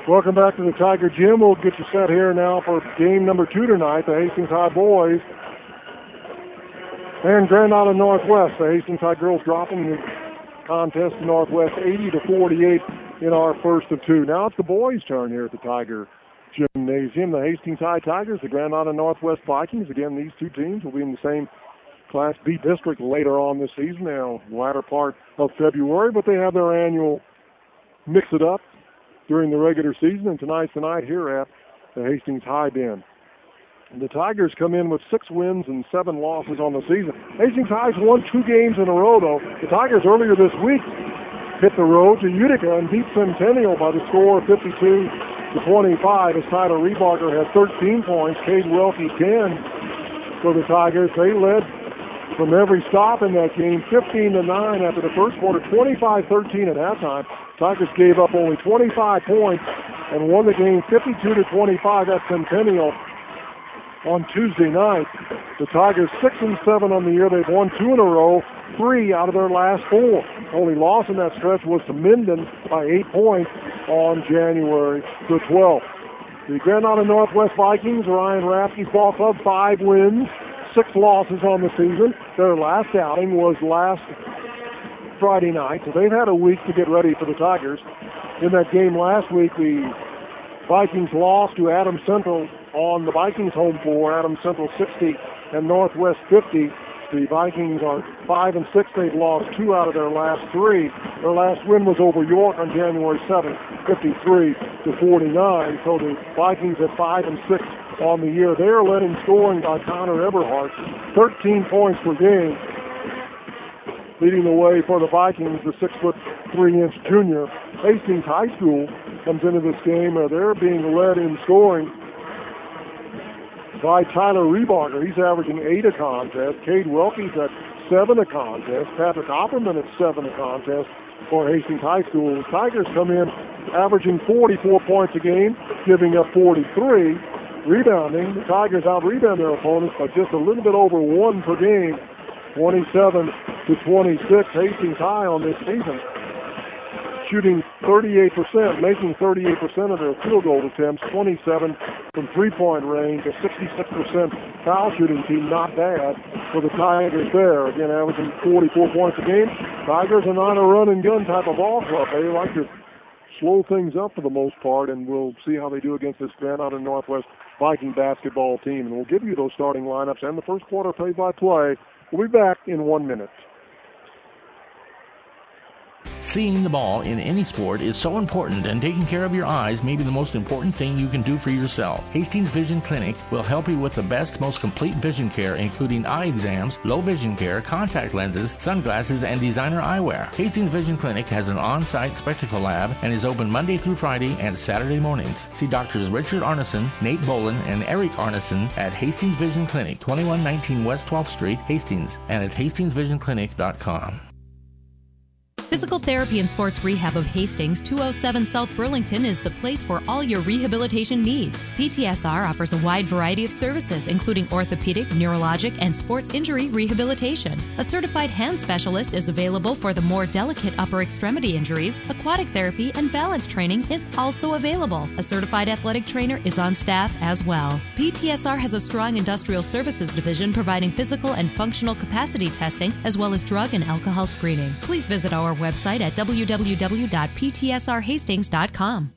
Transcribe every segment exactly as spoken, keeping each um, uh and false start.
Welcome back to the Tiger Gym. We'll get you set here now for game number two tonight. The Hastings High boys and Grand Island Northwest. The Hastings High girls dropping the contest to Northwest eighty to forty-eight in our first of two. Now it's the boys' turn here at the Tiger Gymnasium. The Hastings High Tigers, the Grand Island Northwest Vikings. Again, these two teams will be in the same Class B district later on this season, now latter part of February, but they have their annual mix it up during the regular season, and tonight's the night here at the Hastings High Den. The Tigers come in with six wins and seven losses on the season. Hastings High's won two games in a row, though. The Tigers earlier this week hit the road to Utica and beat Centennial by the score of fifty-two to twenty-five as Tyler Rebarger had thirteen points, Cade Welke ten for the Tigers. They led from every stop in that game, fifteen to nine after the first quarter, twenty-five thirteen at halftime. Tigers gave up only twenty-five points and won the game fifty-two to twenty-five at Centennial on Tuesday night. The Tigers six and seven on the year. They've won two in a row, three out of their last four. Only loss in that stretch was to Minden by eight points on January the twelfth. The Grand Island Northwest Vikings, Ryan Raffke's ball club, five wins, six losses on the season. Their last outing was last Friday night, so they've had a week to get ready for the Tigers. In that game last week, the Vikings lost to Adams Central on the Vikings home floor. Adams Central sixty and Northwest fifty. The Vikings are five and six. They've lost two out of their last three. Their last win was over York on January seventh, fifty-three to forty-nine. So the Vikings at five and six on the year. They are led in scoring by Connor Eberhardt, thirteen points per game. Leading the way for the Vikings, the six foot three inch junior. Hastings High School comes into this game. Uh, they're being led in scoring by Tyler Rebarger. He's averaging eight a contest. Cade Welke's at seven a contest. Patrick Opperman at seven a contest for Hastings High School. The Tigers come in averaging forty-four points a game, giving up forty-three. Rebounding, the Tigers out-rebound their opponents by just a little bit over one per game, twenty-seven to twenty-six. Hastings High on this season shooting thirty-eight percent, making thirty-eight percent of their field goal attempts, twenty-seven from three-point range, a sixty-six percent foul shooting team, not bad for the Tigers there. Again, averaging forty-four points a game. Tigers are not a run-and-gun type of ball club. They like to slow things up for the most part, and we'll see how they do against this Grand Island Northwest Viking basketball team. And we'll give you those starting lineups and the first quarter play-by-play. We'll be back in one minute. Seeing the ball in any sport is so important, and taking care of your eyes may be the most important thing you can do for yourself. Hastings Vision Clinic will help you with the best, most complete vision care, including eye exams, low vision care, contact lenses, sunglasses, and designer eyewear. Hastings Vision Clinic has an on-site spectacle lab and is open Monday through Friday and Saturday mornings. See Doctors Richard Arneson, Nate Bolin, and Eric Arneson at Hastings Vision Clinic, twenty-one nineteen West twelfth Street, Hastings, and at hastings vision clinic dot com. Physical Therapy and Sports Rehab of Hastings, two oh seven South Burlington is the place for all your rehabilitation needs. P T S R offers a wide variety of services, including orthopedic, neurologic, and sports injury rehabilitation. A certified hand specialist is available for the more delicate upper extremity injuries. Aquatic therapy and balance training is also available. A certified athletic trainer is on staff as well. P T S R has a strong industrial services division providing physical and functional capacity testing as well as drug and alcohol screening. Please visit our website at w w w dot p t s r hastings dot com.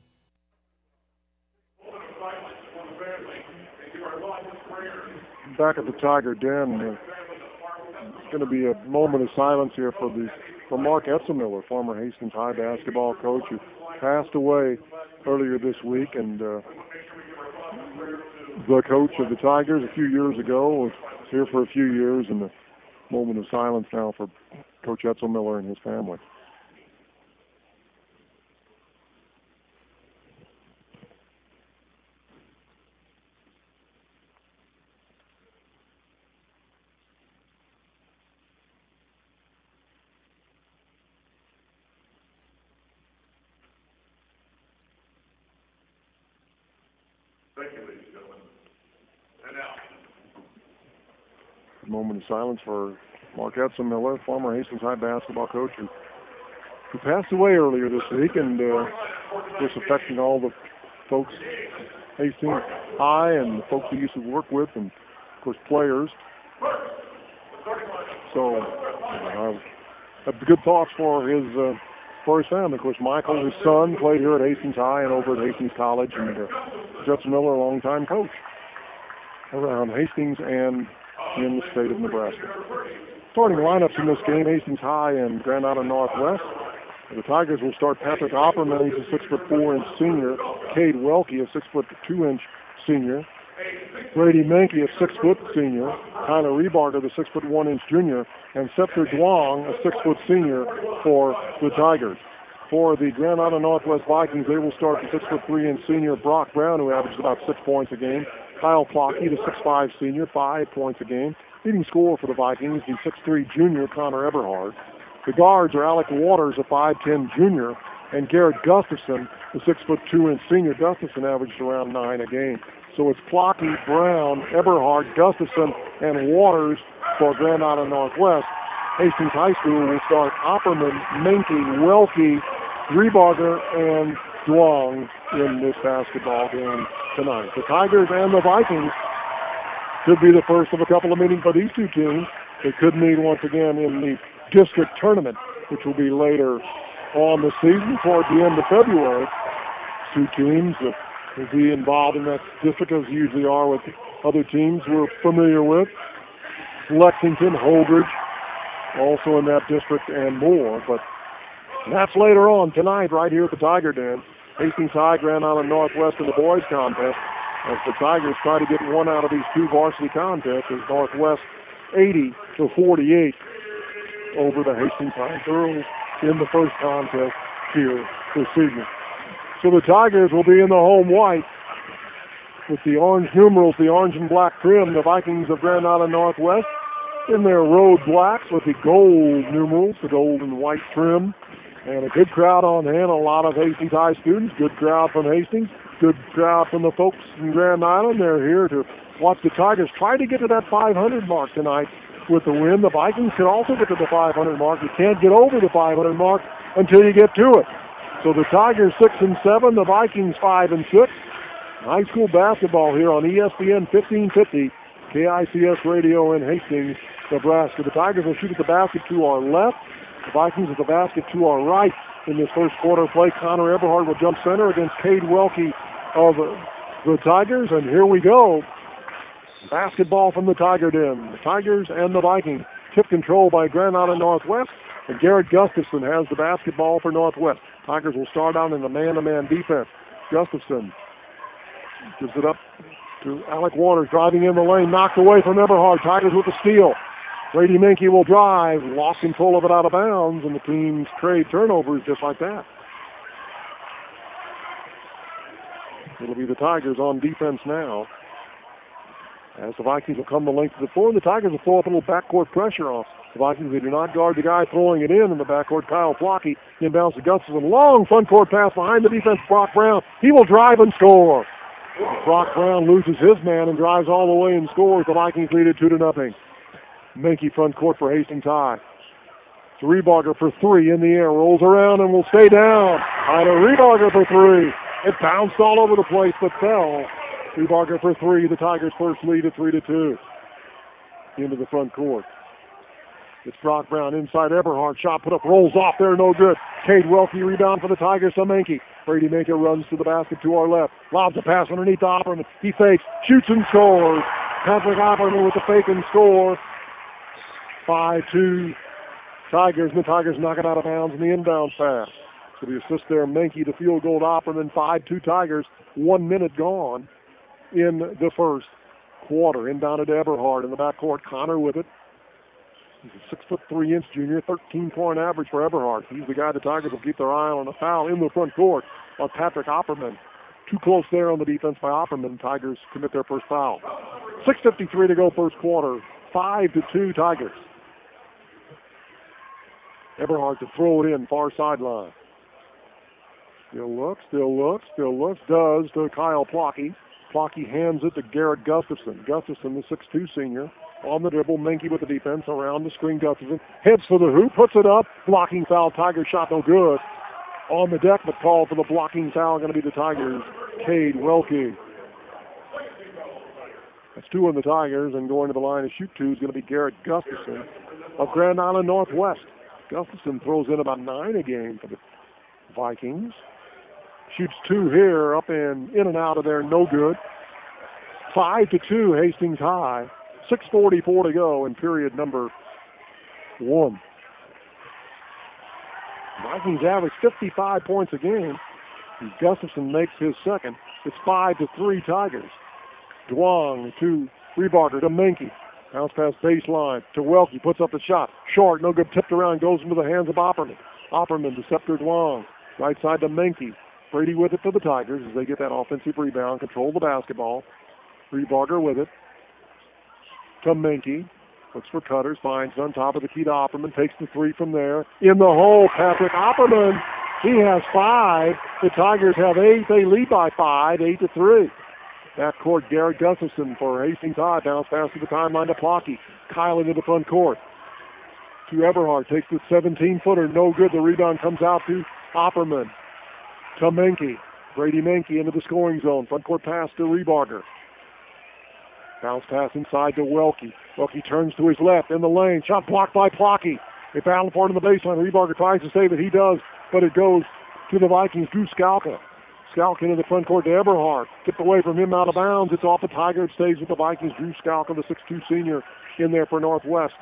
Back at the Tiger Den, uh, it's going to be a moment of silence here for the for Mark Etzelmiller, former Hastings High basketball coach, who passed away earlier this week, and uh, the coach of the Tigers a few years ago was here for a few years, and a moment of silence now for Coach Etzelmiller and his family. Thank you, ladies and gentlemen. And now. A moment of silence for Mark Etzelmiller, former Hastings High basketball coach, who, who passed away earlier this week, and uh, just affecting all the folks, Hastings High, and the folks he used to work with, and of course players. So, uh, have good thoughts for his uh, for his family. Of course, Michael, his son, played here at Hastings High and over at Hastings College, and uh, Judson Miller, a longtime coach around Hastings and in the state of Nebraska. Starting lineups in this game, Hastings High and Grand Island Northwest. The Tigers will start Patrick Opperman, he's a six foot four inch senior. Cade Welke, a six foot two inch senior. Brady Menke, a six foot senior. Tyler Rebarger, the six foot one inch junior. And Scepter Duong, a six foot senior for the Tigers. For the Grand Island Northwest Vikings, they will start the six foot three inch senior Brock Brown, who averages about six points a game. Kyle Plocky, the six five senior, five points a game. Leading scorer for the Vikings, the six three junior Connor Eberhard. The guards are Alec Waters, a five ten junior, and Garrett Gustafson, the six foot two inch senior. Gustafson averaged around nine a game. So it's Plocky, Brown, Eberhard, Gustafson, and Waters for Grand Island Northwest. Hastings High School will start Opperman, Menke, Welke, Rebarger, and Duong in this basketball game tonight. The Tigers and the Vikings could be the first of a couple of meetings for these two teams. They could meet once again in the district tournament, which will be later on the season toward the end of February. Two teams that will be involved in that district, as usually are with other teams we're familiar with. Lexington, Holdridge, also in that district, and more. But that's later on tonight right here at the Tiger Den. Hastings High, Grand Island Northwest in the boys contest, as the Tigers try to get one out of these two varsity contests, as Northwest eighty to forty-eight over the Hastings High girls in the first contest here this evening. So the Tigers will be in the home white with the orange numerals, the orange and black trim. The Vikings of Grand Island Northwest in their road blacks with the gold numerals, the gold and white trim. And a good crowd on hand, a lot of Hastings High students, good crowd from Hastings, good crowd from the folks in Grand Island. They're here to watch the Tigers try to get to that five hundred mark tonight with the win. The Vikings can also get to the five hundred mark. You can't get over the five hundred mark until you get to it. So the Tigers six and seven, the Vikings five and six. High school basketball here on E S P N fifteen fifty, K I C S Radio in Hastings, Nebraska. The Tigers will shoot at the basket to our left. The Vikings at the basket to our right in this first quarter play. Connor Eberhard will jump center against Cade Welke of the Tigers. And here we go. Basketball from the Tiger Den. The Tigers and the Vikings. Tip control by Grand Island Northwest. And Garrett Gustafson has the basketball for Northwest. Tigers will start out in the man-to-man defense. Gustafson gives it up to Alec Waters, driving in the lane, knocked away from Eberhard. Tigers with the steal. Brady Menke will drive, lost control of it out of bounds, and the teams trade turnovers just like that. It'll be the Tigers on defense now, as the Vikings will come the length of the floor, and the Tigers will throw up a little backcourt pressure off. The Vikings, they do not guard the guy throwing it in in the backcourt. Kyle Plocky inbounds to Gustafson. Long front court pass behind the defense. Brock Brown. He will drive and score. Brock Brown loses his man and drives all the way and scores. The Vikings lead it two to nothing. Menke front court for Hastings High. It's Rebarger for three in the air. Rolls around and will stay down. Tyler Rebarger for three. It bounced all over the place but fell. Rebarger for three. The Tigers' first lead at three to two. Into the front court. It's Brock Brown inside Eberhard. Shot put up, rolls off there, no good. Cade Welke rebound for the Tigers to Menke. Brady Menke runs to the basket to our left. Lobs a pass underneath Opperman. He fakes, shoots and scores. Patrick Opperman with the fake and score. five two Tigers, and the Tigers knock it out of bounds in the inbound pass. So the assist there, Menke, the field goal to Opperman. five two Tigers, one minute gone in the first quarter. Inbounded to Eberhard in the backcourt. Connor with it. He's a six foot three inch junior, thirteen point average for Eberhard. He's the guy the Tigers will keep their eye on a foul in the front court on Patrick Opperman. Too close there on the defense by Opperman. Tigers commit their first foul. six fifty-three to go first quarter. five to two Tigers. Eberhard to throw it in, far sideline. Still looks, still looks, still looks. Does to Kyle Plocky. Plocky hands it to Garrett Gustafson. Gustafson, the six two senior. On the dribble, Menke with the defense around the screen. Gustafson heads for the hoop, puts it up. Blocking foul. Tiger shot no good. On the deck, but call for the blocking foul. Going to be the Tigers' Cade Welke. That's two on the Tigers, and going to the line to shoot two is going to be Garrett Gustafson of Grand Island Northwest. Gustafson throws in about nine a game for the Vikings. Shoots two here, up and in and out of there, no good. Five to two, Hastings High. six forty-four to go in period number one. Vikings average fifty-five points a game. Gustafson makes his second. It's five to three Tigers. Duong to Rebarger to Menke. Bounce pass baseline to Welke. Puts up the shot. Short, no good. Tipped around, goes into the hands of Opperman. Opperman to Scepter Duong. Right side to Menke. Brady with it for the Tigers as they get that offensive rebound. Control the basketball. Rebarger with it. To Menke. Looks for cutters. Finds on top of the key to Opperman. Takes the three from there. In the hole, Patrick Opperman. He has five. The Tigers have eight. They lead by five, eight to three. Backcourt, Garrett Gustafson for Hastings High. Bounce pass to the timeline to Plocky. Kyle into the front court. To Eberhardt. Takes the seventeen-footer. No good. The rebound comes out to Opperman. To Menke. Brady Menke into the scoring zone. Front court pass to Rebarger. Bounce pass inside to Welke. Welke turns to his left in the lane. Shot blocked by Plocky. They battle for it on the baseline. Rebarger tries to save it. He does, but it goes to the Vikings. Drew Skalka. Skalka into the front court to Eberhardt. Tipped away from him out of bounds. It's off the Tiger. It stays with the Vikings. Drew Skalka, the six two senior, in there for Northwest.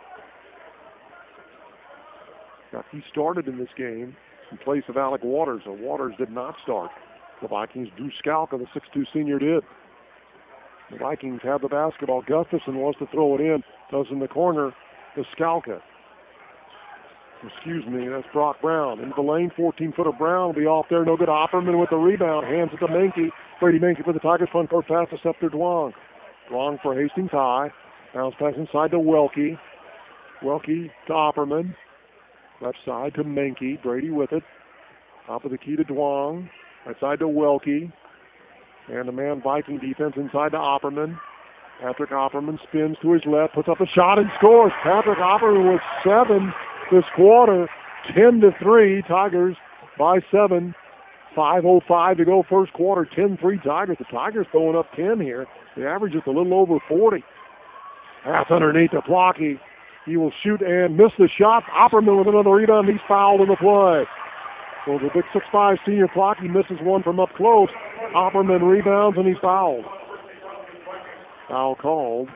Now, he started in this game in place of Alec Waters. So Waters did not start. The Vikings, Drew Skalka, the six two senior, did. The Vikings have the basketball. Gustafson wants to throw it in. Does in the corner to Skalka. Excuse me, that's Brock Brown. Into the lane, fourteen-footer Brown will be off there. No good. Opperman with the rebound. Hands it to Menke. Brady Menke for the Tigers. Front court pass to Scepter Duong. Duong for Hastings High. Bounce pass inside to Welke. Welke to Opperman. Left side to Menke. Brady with it. Top of the key to Duong. Right side to Welke. And the man Viking defense inside to Opperman. Patrick Opperman spins to his left, puts up a shot and scores. Patrick Opperman with seven this quarter. ten to three, Tigers by seven. five oh five to go first quarter. ten three Tigers. The Tigers throwing up ten here. The average is a little over forty. Pass underneath to Plocky. He will shoot and miss the shot. Opperman with another rebound. He's fouled in the play. So the big six five senior Plocky misses one from up close. Opperman rebounds and he's fouled. Foul called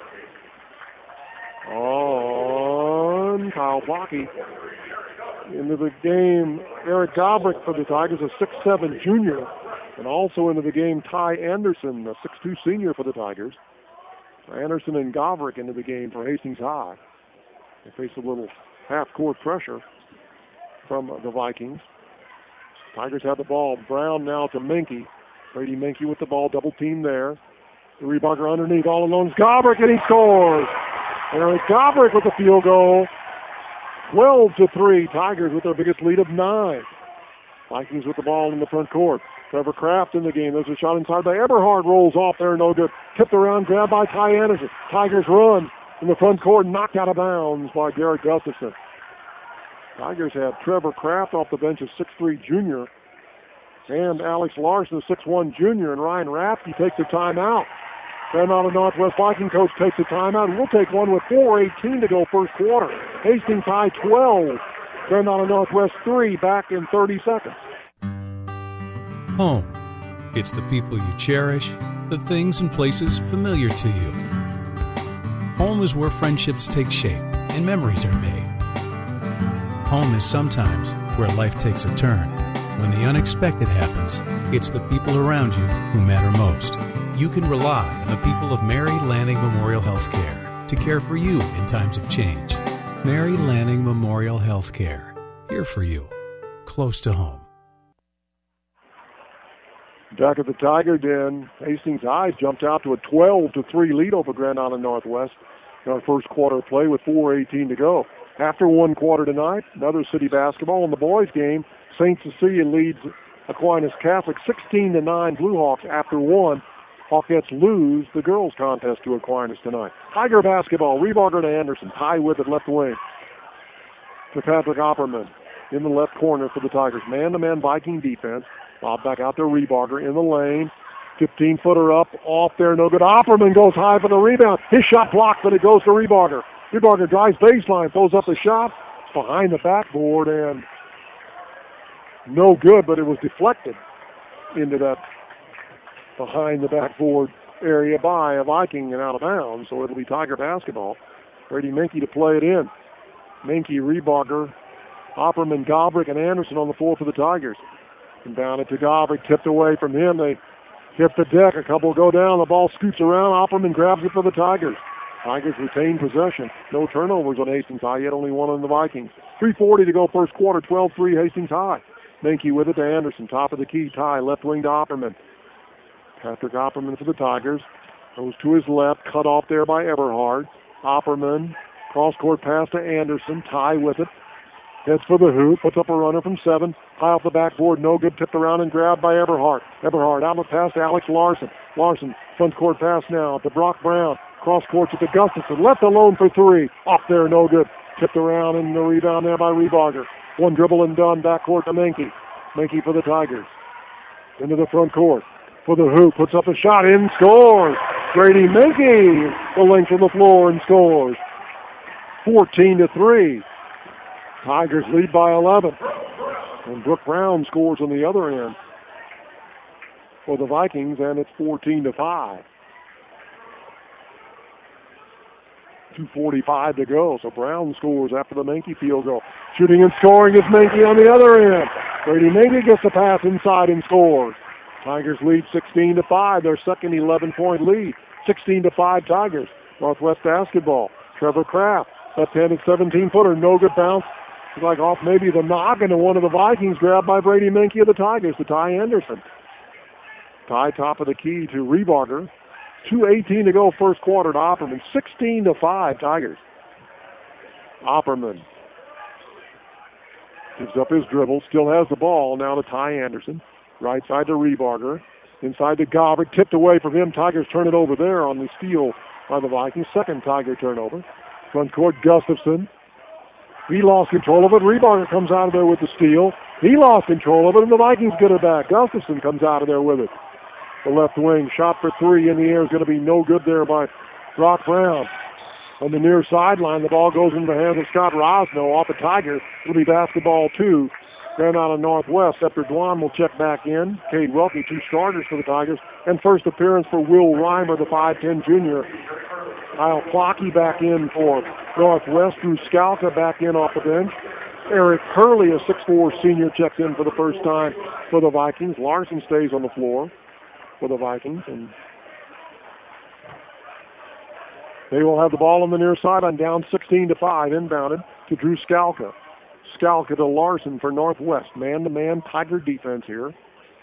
on Kyle Plocky. Into the game, Eric Gobrick for the Tigers, a six seven junior. And also into the game, Ty Anderson, a six two senior for the Tigers. Anderson and Gobrick into the game for Hastings High. They face a little half-court pressure from the Vikings. Tigers have the ball. Brown now to Menke. Brady Menke with the ball, double team there. The Rebarger underneath, all alone is Gobrick, and he scores. Eric Gobrick with the field goal. twelve to three, Tigers with their biggest lead of nine. Vikings with the ball in the front court. Trevor Kraft in the game. There's a shot inside by Eberhardt. Rolls off there, no good. Tipped around, grabbed by Ty Anderson. Tigers run in the front court, knocked out of bounds by Garrett Gustafson. Tigers have Trevor Kraft off the bench, a six three junior. And Alex Larson, a six one junior. And Ryan Rapke takes a timeout. Grand Island Northwest Viking coach takes a timeout. We'll take one with four eighteen to go first quarter. Hastings High twelve. Grand Island Northwest three, back in thirty seconds. Home. It's the people you cherish, the things and places familiar to you. Home is where friendships take shape and memories are made. Home is sometimes where life takes a turn. When the unexpected happens, it's the people around you who matter most. You can rely on the people of Mary Lanning Memorial Healthcare to care for you in times of change. Mary Lanning Memorial Healthcare, here for you, close to home. Back at the Tiger Den, Hastings High jumped out to a twelve to three lead over Grand Island Northwest in our first quarter of play with four eighteen to go. After one quarter tonight, another city basketball in the boys' game. Saint Cecilia leads Aquinas Catholic sixteen to nine. Blue Hawks after one. Hawkettes lose the girls' contest to Aquinas tonight. Tiger basketball, Rebarger to Anderson. Ty with it left wing. To Patrick Opperman. in the left corner for the Tigers. Man-to-man Viking defense. Bob back out to Rebarger in the lane. fifteen-footer up, off there, no good. Opperman goes high for the rebound. His shot blocked, but it goes to Rebarger. Rebarger drives baseline, throws up the shot. It's behind the backboard and no good, but it was deflected into that behind the backboard area by a Viking and out of bounds, so it'll be Tiger basketball. Brady Menke to play it in. Menke, Rebarger, Opperman, Gobrick, and Anderson on the floor for the Tigers. Inbounded to Gobrick, tipped away from him. They hit the deck. A couple go down. The ball scoots around. Opperman grabs it for the Tigers. Tigers retain possession. No turnovers on Hastings High yet. Only one on the Vikings. three forty to go first quarter. twelve three Hastings High. Menke with it to Anderson. Top of the key. Ty left wing to Opperman. Patrick Opperman for the Tigers. Goes to his left. Cut off there by Eberhard. Opperman. Cross-court pass to Anderson. Ty with it. Heads for the hoop. Puts up a runner from seven. High off the backboard. No good. Tipped around and grabbed by Eberhard. Eberhard outlet pass to Alex Larson. Larson. Front court pass now to Brock Brown. Cross court to Gustafson. Left alone for three. Off there. No good. Tipped around and the rebound there by Rebarger. One dribble and done. Backcourt to Menke. Menke for the Tigers. Into the front court. For the hoop. Puts up a shot. In. Scores. Brady Menke. The length of the floor and scores. fourteen to three. Tigers lead by eleven. And Brooke Brown scores on the other end for the Vikings, and it's fourteen to five. two forty-five to go, so Brown scores after the Menke field goal. Shooting and scoring is Menke on the other end. Brady Menke gets the pass inside and scores. Tigers lead sixteen to five, their second eleven-point lead. sixteen to five Tigers. Northwest basketball. Trevor Kraft, left-handed seventeen-footer, no good bounce. It's like off maybe the noggin of one of the Vikings, grabbed by Brady Menke of the Tigers to Ty Anderson. Ty top of the key to Rebarger. two eighteen to go first quarter to Opperman. sixteen to five Tigers. Opperman gives up his dribble, still has the ball, now to Ty Anderson. Right side to Rebarger. Inside to Gobrick, tipped away from him. Tigers turn it over there on the steal by the Vikings. Second Tiger turnover. Front court, Gustafson. He lost control of it. Rebarger comes out of there with the steal. He lost control of it, and the Vikings get it back. Gustafson comes out of there with it. The left wing shot for three in the air is going to be no good there by Brock Brown. On the near sideline, the ball goes into the hands of Scott Rosno off the Tigers. It'll be basketball two. Then out of Northwest, Scepter Dwan will check back in. Cade Welke, two starters for the Tigers. And first appearance for Will Reimer, the five ten junior. Kyle Clockey back in for Northwest. Drew Skalka back in off the bench. Eric Hurley, a six four senior, checks in for the first time for the Vikings. Larson stays on the floor for the Vikings. And they will have the ball on the near sideline, down sixteen to five, inbounded to Drew Skalka. Skalka to Larson for Northwest. Man-to-man Tiger defense here.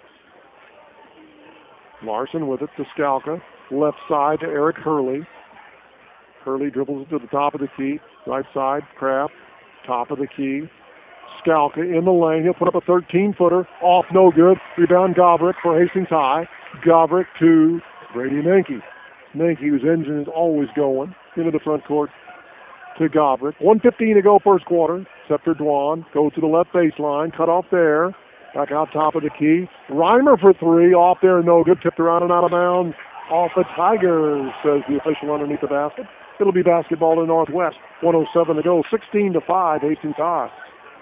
Larson with it to Skalka. Left side to Eric Hurley. Hurley dribbles it to the top of the key. Right side, Kraft. Top of the key. Skalka in the lane. He'll put up a thirteen-footer. Off, no good. Rebound Gobrick for Hastings High. Gobrick to Brady Menke. Menke, whose engine is always going, into the front court to Gobrick. one fifteen to go first quarter. Scepter Dwan goes to the left baseline. Cut off there. Back out top of the key. Reimer for three. Off there, no good. Tipped around and out of bounds. Off the Tigers, says the official underneath the basket. It'll be basketball to Northwest. one oh seven to go. sixteen to five, Hastings High.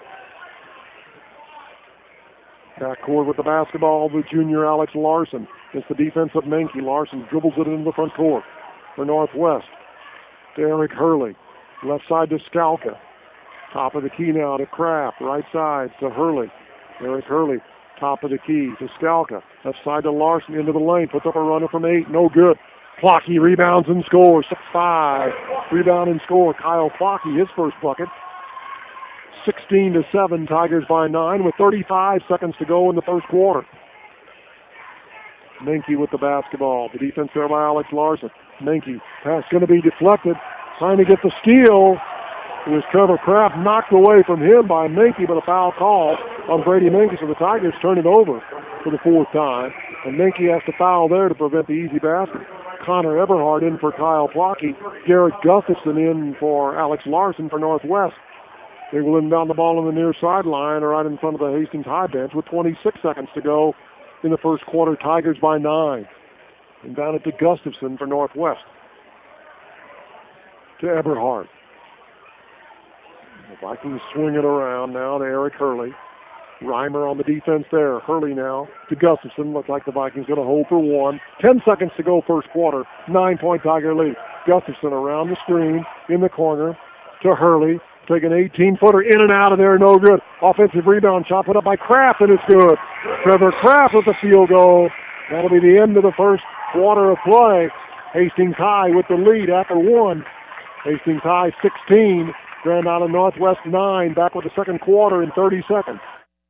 Backcourt with the basketball, the junior Alex Larson. It's the defense of Menke. Larson dribbles it into the front court for Northwest. To Eric Hurley. Left side to Skalka. Top of the key now to Kraft. Right side to Hurley. Eric Hurley. Top of the key to Skalka. Left side to Larson into the lane. Puts up a runner from eight. No good. Clockey rebounds and scores. six five. Rebound and score. Kyle Clockey, his first bucket. sixteen to seven. Tigers by nine with thirty-five seconds to go in the first quarter. Menke with the basketball. The defense there by Alex Larson. Menke. Pass going to be deflected. Trying to get the steal. It was Trevor Kraft knocked away from him by Menke, but a foul call on Brady Menke, so the Tigers turn it over for the fourth time. And Menke has to foul there to prevent the easy basket. Connor Eberhard in for Kyle Clockey. Garrett Gustafson in for Alex Larson for Northwest. They will inbound the ball on the near sideline right in front of the Hastings High bench with twenty-six seconds to go in the first quarter. Tigers by nine. And down it to Gustafson for Northwest. To Eberhard. The Vikings swing it around now to Eric Hurley. Reimer on the defense there. Hurley now to Gustafson. Looks like the Vikings going to hold for one. Ten seconds to go first quarter. Nine-point Tiger lead. Gustafson around the screen in the corner to Hurley. Take an eighteen-footer in and out of there, no good. Offensive rebound shot put up by Kraft, and it's good. Trevor Kraft with the field goal. That'll be the end of the first quarter of play. Hastings High with the lead after one. Hastings High sixteen, Grand Island Northwest nine. Back with the second quarter in thirty seconds.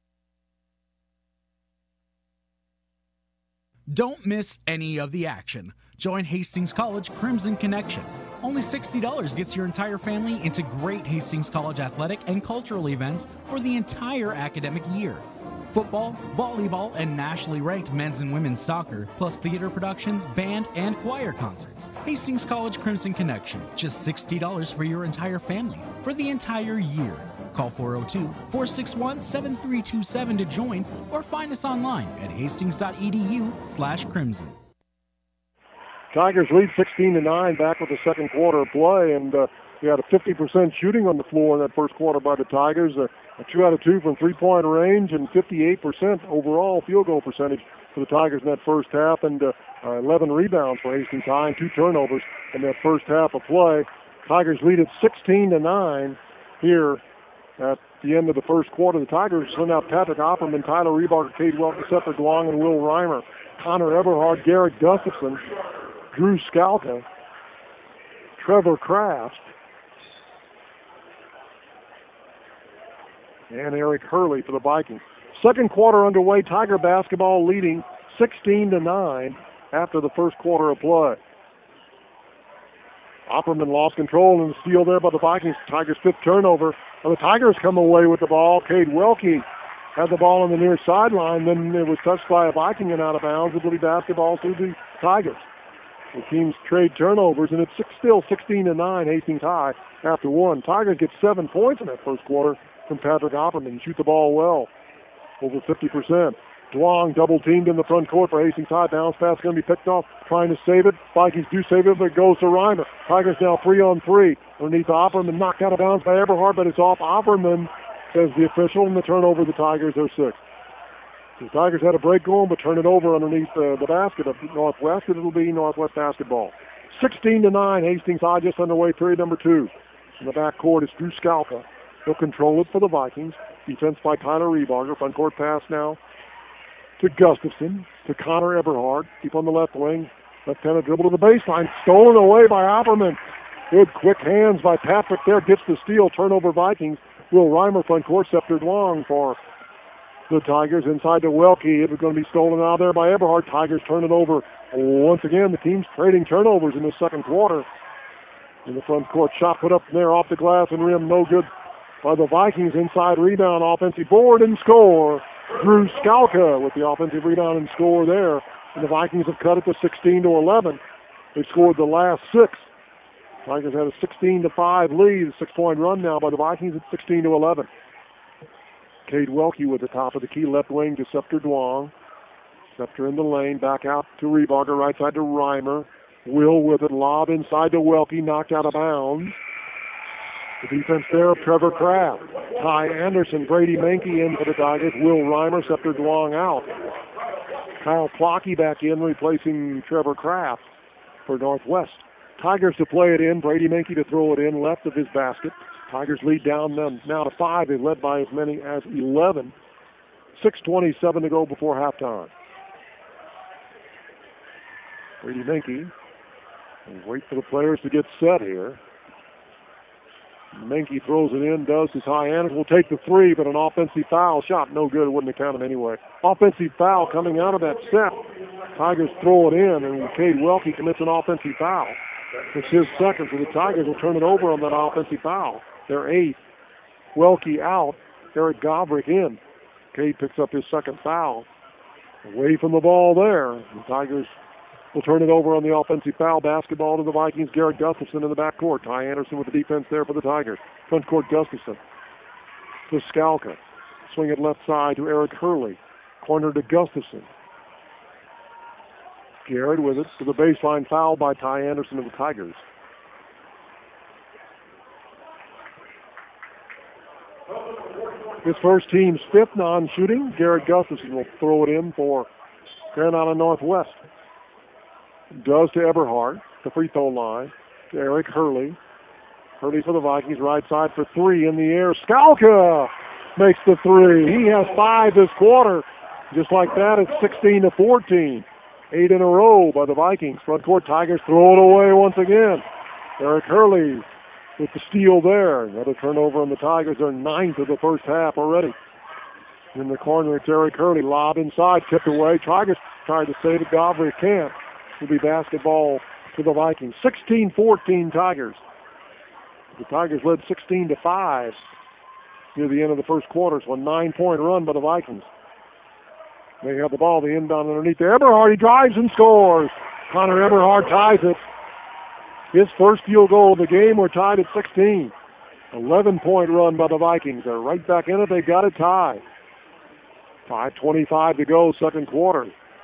Don't miss any of the action. Join Hastings College Crimson Connection. Only sixty dollars gets your entire family into great Hastings College athletic and cultural events for the entire academic year. Football, volleyball, and nationally ranked men's and women's soccer, plus theater productions, band, and choir concerts. Hastings College Crimson Connection. Just sixty dollars for your entire family for the entire year. Call four oh two, four six one, seven three two seven to join or find us online at hastings.edu slash crimson. Tigers lead sixteen to nine back with the second quarter of play, and uh, we had a fifty percent shooting on the floor in that first quarter by the Tigers, uh, a two out of two from three-point range, and fifty-eight percent overall field goal percentage for the Tigers in that first half, and uh, uh, eleven rebounds for Hastings High and two turnovers in that first half of play. Tigers lead at sixteen to nine here at the end of the first quarter. The Tigers send out Patrick Opperman, Tyler Rebarger, Cade Welke, Sethler Duong, and Will Reimer. Connor Eberhard, Garrett Gustafson, Drew Skalka, Trevor Kraft, and Eric Hurley for the Vikings. Second quarter underway, Tiger basketball leading sixteen to nine after the first quarter of play. Opperman lost control and steal there by the Vikings. Tigers' fifth turnover. Well, the Tigers come away with the ball. Cade Welke had the ball on the near sideline. Then it was touched by a Viking and out of bounds. It will be basketball to the Tigers. The teams trade turnovers, and it's six, still sixteen to nine, Hastings High after one. Tigers get seven points in that first quarter from Patrick Opperman. Shoot the ball well, over fifty percent. Duong double-teamed in the front court for Hastings High. Bounce pass going to be picked off, trying to save it. Vikings do save it, but it goes to Reimer. Tigers now three on three. Underneath Opperman, knocked out of bounds by Eberhard, but it's off Opperman, says the official, and the turnover, the Tigers are six. The Tigers had a break going, but turn it over underneath uh, the basket of Northwest, and it'll be Northwest basketball. sixteen to nine, Hastings High just underway, period number two. In the backcourt is Drew Skalka. He'll control it for the Vikings. Defense by Tyler Rebarger. Front court pass now to Gustafson, to Connor Eberhard. Deep on the left wing. Left-handed dribble to the baseline. Stolen away by Opperman. Good quick hands by Patrick there. Gets the steal. Turnover Vikings. Will Reimer front court. Scepter long for the Tigers. Inside to Welke. It was going to be stolen out there by Eberhard. Tigers turn it over. Once again, the team's trading turnovers in the second quarter. In the front court. Shot put up there off the glass and rim. No good by the Vikings. Inside rebound. Offensive board and score. Drew Skalka with the offensive rebound and score there. And the Vikings have cut it to sixteen to eleven. They scored the last six. Vikings had a sixteen to five lead. A six-point run now by the Vikings at sixteen to eleven. Cade Welke with the top of the key. Left wing to Scepter Duong. Scepter in the lane. Back out to Rebarger. Right side to Reimer. Will with it. Lob inside to Welke. Knocked out of bounds. The defense there of Trevor Kraft. Ty Anderson, Brady Menke in for the Tigers. Will Reimer, Scepter Duong out. Kyle Plocky back in, replacing Trevor Kraft for Northwest. Tigers to play it in. Brady Menke to throw it in, left of his basket. Tigers lead down them now to five. They've led by as many as eleven. six twenty-seven to go before halftime. Brady Menke. Wait for the players to get set here. Menke throws it in, does his Ty Anderson will take the three, but an offensive foul shot, no good, it wouldn't have counted anyway. Offensive foul coming out of that set. Tigers throw it in, and Cade Welke commits an offensive foul. It's his second, so the Tigers will turn it over on that offensive foul. Their eighth. Welke out, Eric Goverick in. Cade picks up his second foul. Away from the ball there. The Tigers will turn it over on the offensive foul. Basketball to the Vikings. Garrett Gustafson in the backcourt. Ty Anderson with the defense there for the Tigers. Front court Gustafson. to Skalka. Swing it left side to Eric Hurley. Corner to Gustafson. Garrett with it to the baseline, foul by Ty Anderson of the Tigers. His first team's fifth non-shooting. Garrett Gustafson will throw it in for Grand Island Northwest. Does to Eberhardt, the free throw line, to Eric Hurley. Hurley for the Vikings, right side for three in the air. Skalka makes the three. He has five this quarter. Just like that, it's sixteen to fourteen. Eight in a row by the Vikings. Front court Tigers throw it away once again. Eric Hurley with the steal there. Another turnover on the Tigers. They're ninth of the first half already. In the corner, it's Eric Hurley. Lob inside, tipped away. Tigers tried to save it. Godfrey can't. It'll be basketball to the Vikings. sixteen fourteen Tigers. The Tigers led sixteen to five near the end of the first quarter. So a nine-point run by the Vikings. They have the ball, the inbound underneath there. Eberhardt, he drives and scores. Connor Eberhardt ties it. His first field goal of the game. We're tied at sixteen. eleven-point run by the Vikings. They're right back in it. They got it tied. five twenty-five to go, second quarter.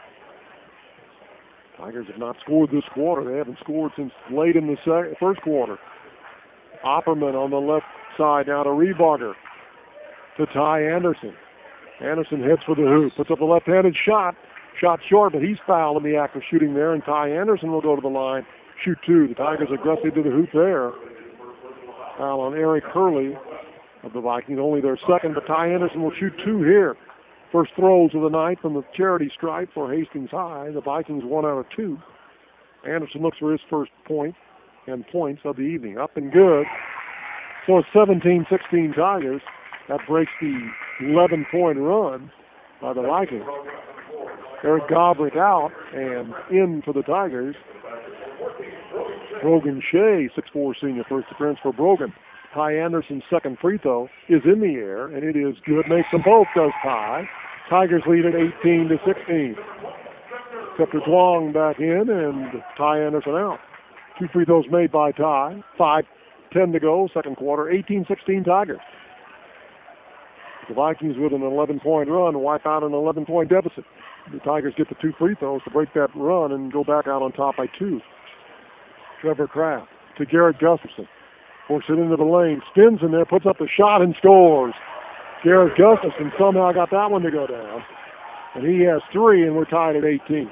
Tigers have not scored this quarter. They haven't scored since late in the second, first quarter. Opperman on the left side now to Rebarger. To Ty Anderson. Anderson hits for the hoop. Puts up a left-handed shot. Shot short, but he's fouled in the act of shooting there, and Ty Anderson will go to the line. Shoot two. The Tigers aggressive to the hoop there. Foul on Eric Hurley of the Vikings. Only their second, but Ty Anderson will shoot two here. First throws of the night from the charity stripe for Hastings High. The Vikings one out of two. Anderson looks for his first point and points of the evening. Up and good. So it's seventeen sixteen Tigers. That breaks the eleven-point run by the Vikings. Eric Gobrick out and in for the Tigers. Brogan Shea, six four senior, first appearance for Brogan. Ty Anderson's second free throw is in the air, and it is good. Makes them both, does Ty. Tigers lead at eighteen to sixteen. Scepter Dwong back in, and Ty Anderson out. Two free throws made by Ty. five ten to go, second quarter. eighteen sixteen Tigers. The Vikings with an eleven-point run wipe out an eleven-point deficit. The Tigers get the two free throws to break that run and go back out on top by two. Trevor Kraft to Garrett Gustafson. Forks it into the lane. Spins in there, puts up the shot, and scores. Garrett Gustafson somehow got that one to go down. And he has three, and we're tied at eighteen.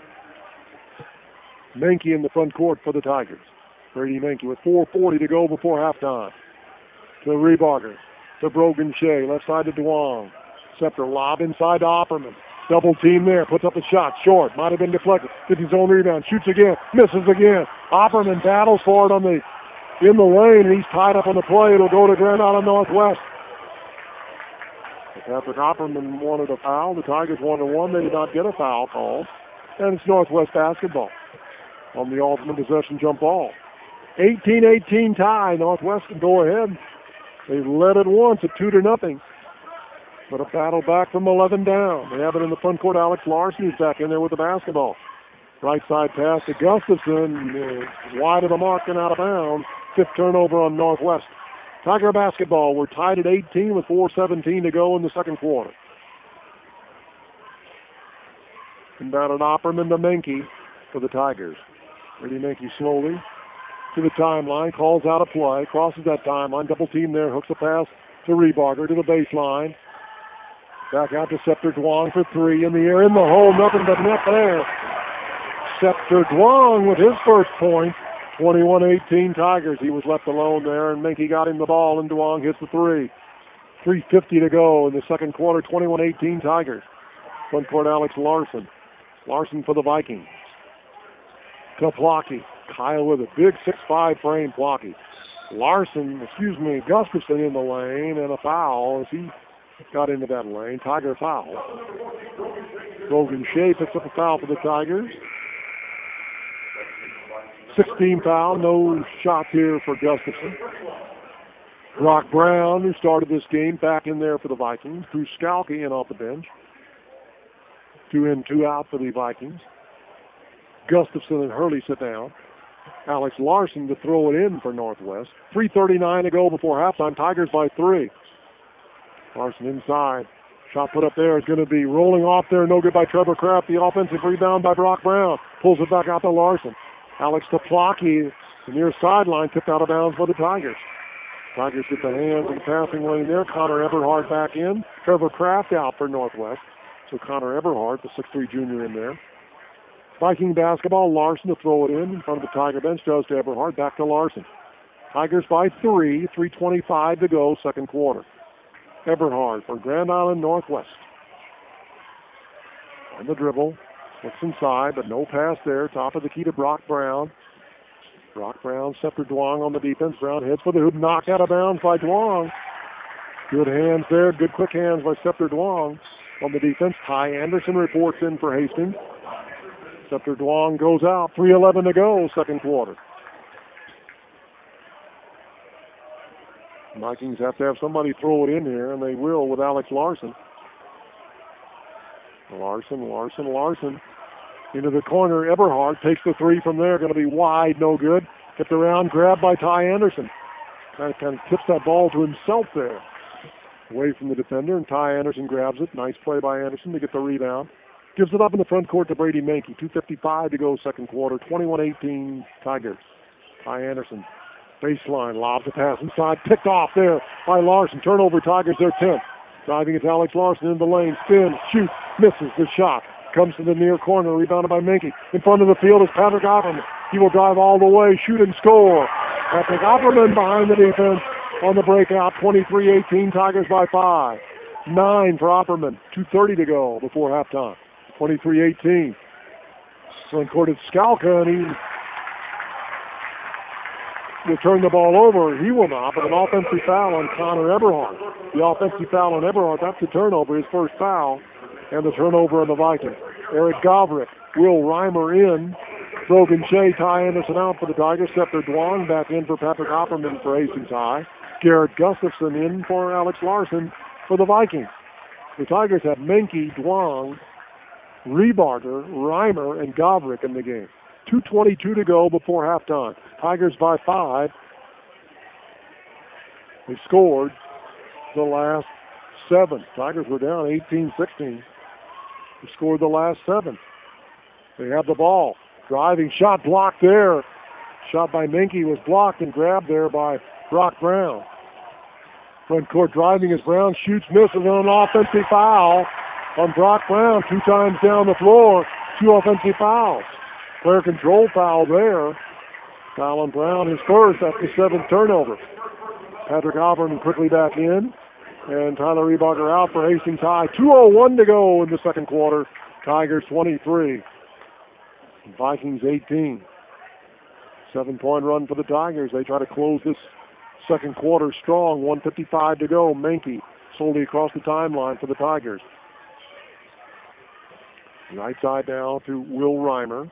Menke in the front court for the Tigers. Brady Menke with four forty to go before halftime. To Rebarger. To Brogan Shea. Left side to Dwong. Scepter lob inside to Opperman. Double team there. Puts up a shot. Short. Might have been deflected. Gets his own rebound. Shoots again. Misses again. Opperman battles for it on the in the lane, and he's tied up on the play. It'll go to Grand Island Northwest. Patrick Opperman wanted a foul. The Tigers wanted one. They did not get a foul call. And it's Northwest basketball on the ultimate possession jump ball. eighteen eighteen tie. Northwest can go ahead. They led it once at two to nothing. But a battle back from eleven down. They have it in the front court. Alex Larson is back in there with the basketball. Right side pass to Gustafson. Uh, wide of the mark and out of bounds. Fifth turnover on Northwest. Tiger basketball. We're tied at eighteen with four seventeen to go in the second quarter. And down at Opperman to Menke for the Tigers. Brady Menke slowly to the timeline. Calls out a play. Crosses that timeline. Double team there. Hooks a pass to Rebarger to the baseline. Back out to Scepter Dwong for three. In the air, in the hole. Nothing but net there. Scepter Dwong with his first point. twenty-one eighteen Tigers. He was left alone there, and Menke got him the ball, and Dwong hits the three. three fifty to go in the second quarter. twenty-one eighteen Tigers. Front court Alex Larson. Larson for the Vikings. To Plocky. Kyle with a big six five frame Plocky. Larson, excuse me, Gustafson in the lane, and a foul as he got into that lane. Tiger foul. Brogan Shea picks up a foul for the Tigers. sixteen foul, no shot here for Gustafson. Brock Brown, who started this game, back in there for the Vikings. Drew Skalka in off the bench. Two in, two out for the Vikings. Gustafson and Hurley sit down. Alex Larson to throw it in for Northwest. three thirty-nine to go before halftime. Tigers by three. Larson inside. Shot put up there is going to be rolling off there. No good by Trevor Kraft. The offensive rebound by Brock Brown. Pulls it back out to Larson. Alex Toplaki, the near sideline, tipped out of bounds by the Tigers. Tigers get the hands in the passing lane there. Connor Eberhardt back in. Trevor Kraft out for Northwest. So Connor Eberhardt, the six three junior, in there. Viking basketball. Larson to throw it in in front of the Tiger bench. Does to Eberhardt. Back to Larson. Tigers by three. three twenty-five to go, second quarter. Eberhard for Grand Island Northwest. On the dribble. Looks inside, but no pass there. Top of the key to Brock Brown. Brock Brown, Scepter Duong on the defense. Brown heads for the hoop. Knocked out of bounds by Duong. Good hands there. Good quick hands by Scepter Duong on the defense. Ty Anderson reports in for Hastings. Scepter Duong goes out. three eleven to go, second quarter. Vikings have to have somebody throw it in here, and they will with Alex Larson. Larson, Larson, Larson. Into the corner. Eberhard takes the three from there. Going to be wide, no good. Tipped around, grabbed by Ty Anderson. Kind of, kind of tips that ball to himself there. Away from the defender, and Ty Anderson grabs it. Nice play by Anderson to get the rebound. Gives it up in the front court to Brady Mankey. two fifty-five to go, second quarter. twenty-one eighteen Tigers. Ty Anderson. Baseline, lobs a pass inside, picked off there by Larson. Turnover, Tigers, their tenth. Driving it to Alex Larson in the lane, spins, shoots, misses the shot. Comes to the near corner, rebounded by Mankey. In front of the field is Patrick Opperman. He will drive all the way, shoot and score. Patrick Opperman behind the defense on the breakout. twenty-three eighteen, Tigers by five. Nine for Opperman, two thirty to go before halftime. twenty-three eighteen. Front court is Skalka, and he will turn the ball over. He will not, but an offensive foul on Connor Eberhard. The offensive foul on Eberhard, that's the turnover, his first foul, and the turnover on the Vikings. Eric Goverick, Will Reimer in, Brogan Shea, Ty Anderson out for the Tigers. Scepter Duong back in for Patrick Opperman for Hastings High. Garrett Gustafson in for Alex Larson for the Vikings. The Tigers have Menke, Duong, Rebarger, Reimer, and Goverick in the game. two twenty-two to go before halftime. Tigers by five. They scored the last seven. Tigers were down eighteen sixteen. They scored the last seven. They have the ball. Driving shot blocked there. Shot by Menke was blocked and grabbed there by Brock Brown. Front court driving as Brown shoots, misses, and an offensive foul on Brock Brown. Two times down the floor. Two offensive fouls. Player control foul there. Foul on Brown, his first after seventh turnover. Patrick Opperman quickly back in. And Tyler Rebarger out for Hastings High. two oh one to go in the second quarter. Tigers twenty-three. Vikings eighteen. Seven-point run for the Tigers. They try to close this second quarter strong. one fifty-five to go. Menke slowly across the timeline for the Tigers. Right side now to Will Reimer.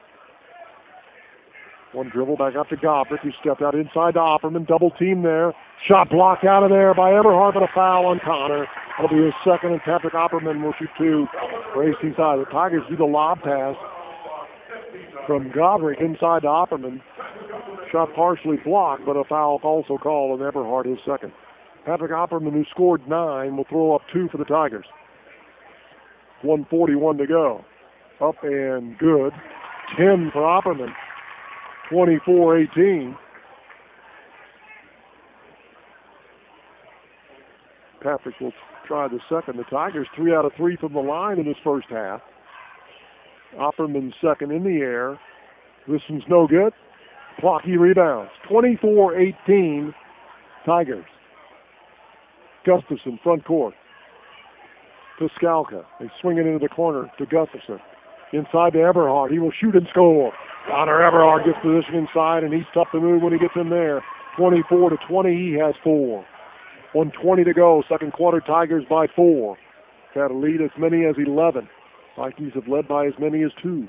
One dribble back up to Goverick, who stepped out inside to Opperman. Double team there. Shot blocked out of there by Eberhard, but a foul on Connor. That'll be his second, and Patrick Opperman will shoot two for Hastings High. The Tigers do the lob pass from Goverick inside to Opperman. Shot partially blocked, but a foul also called on Eberhard, his second. Patrick Opperman, who scored nine, will throw up two for the Tigers. one forty-one to go. Up and good. ten for Opperman. twenty-four eighteen. Patrick will try the second. The Tigers three out of three from the line in this first half. Opperman's second in the air. This one's no good. Plocky rebounds. twenty-four eighteen Tigers. Gustafson front court to Skalka. They swing it into the corner to Gustafson. Inside to Eberhard. He will shoot and score. Connor Eberhard gets position inside, and he's tough to move when he gets in there. twenty-four to twenty, he has four. one twenty to go, second quarter, Tigers by four. Got a lead as many as eleven. Vikings have led by as many as two.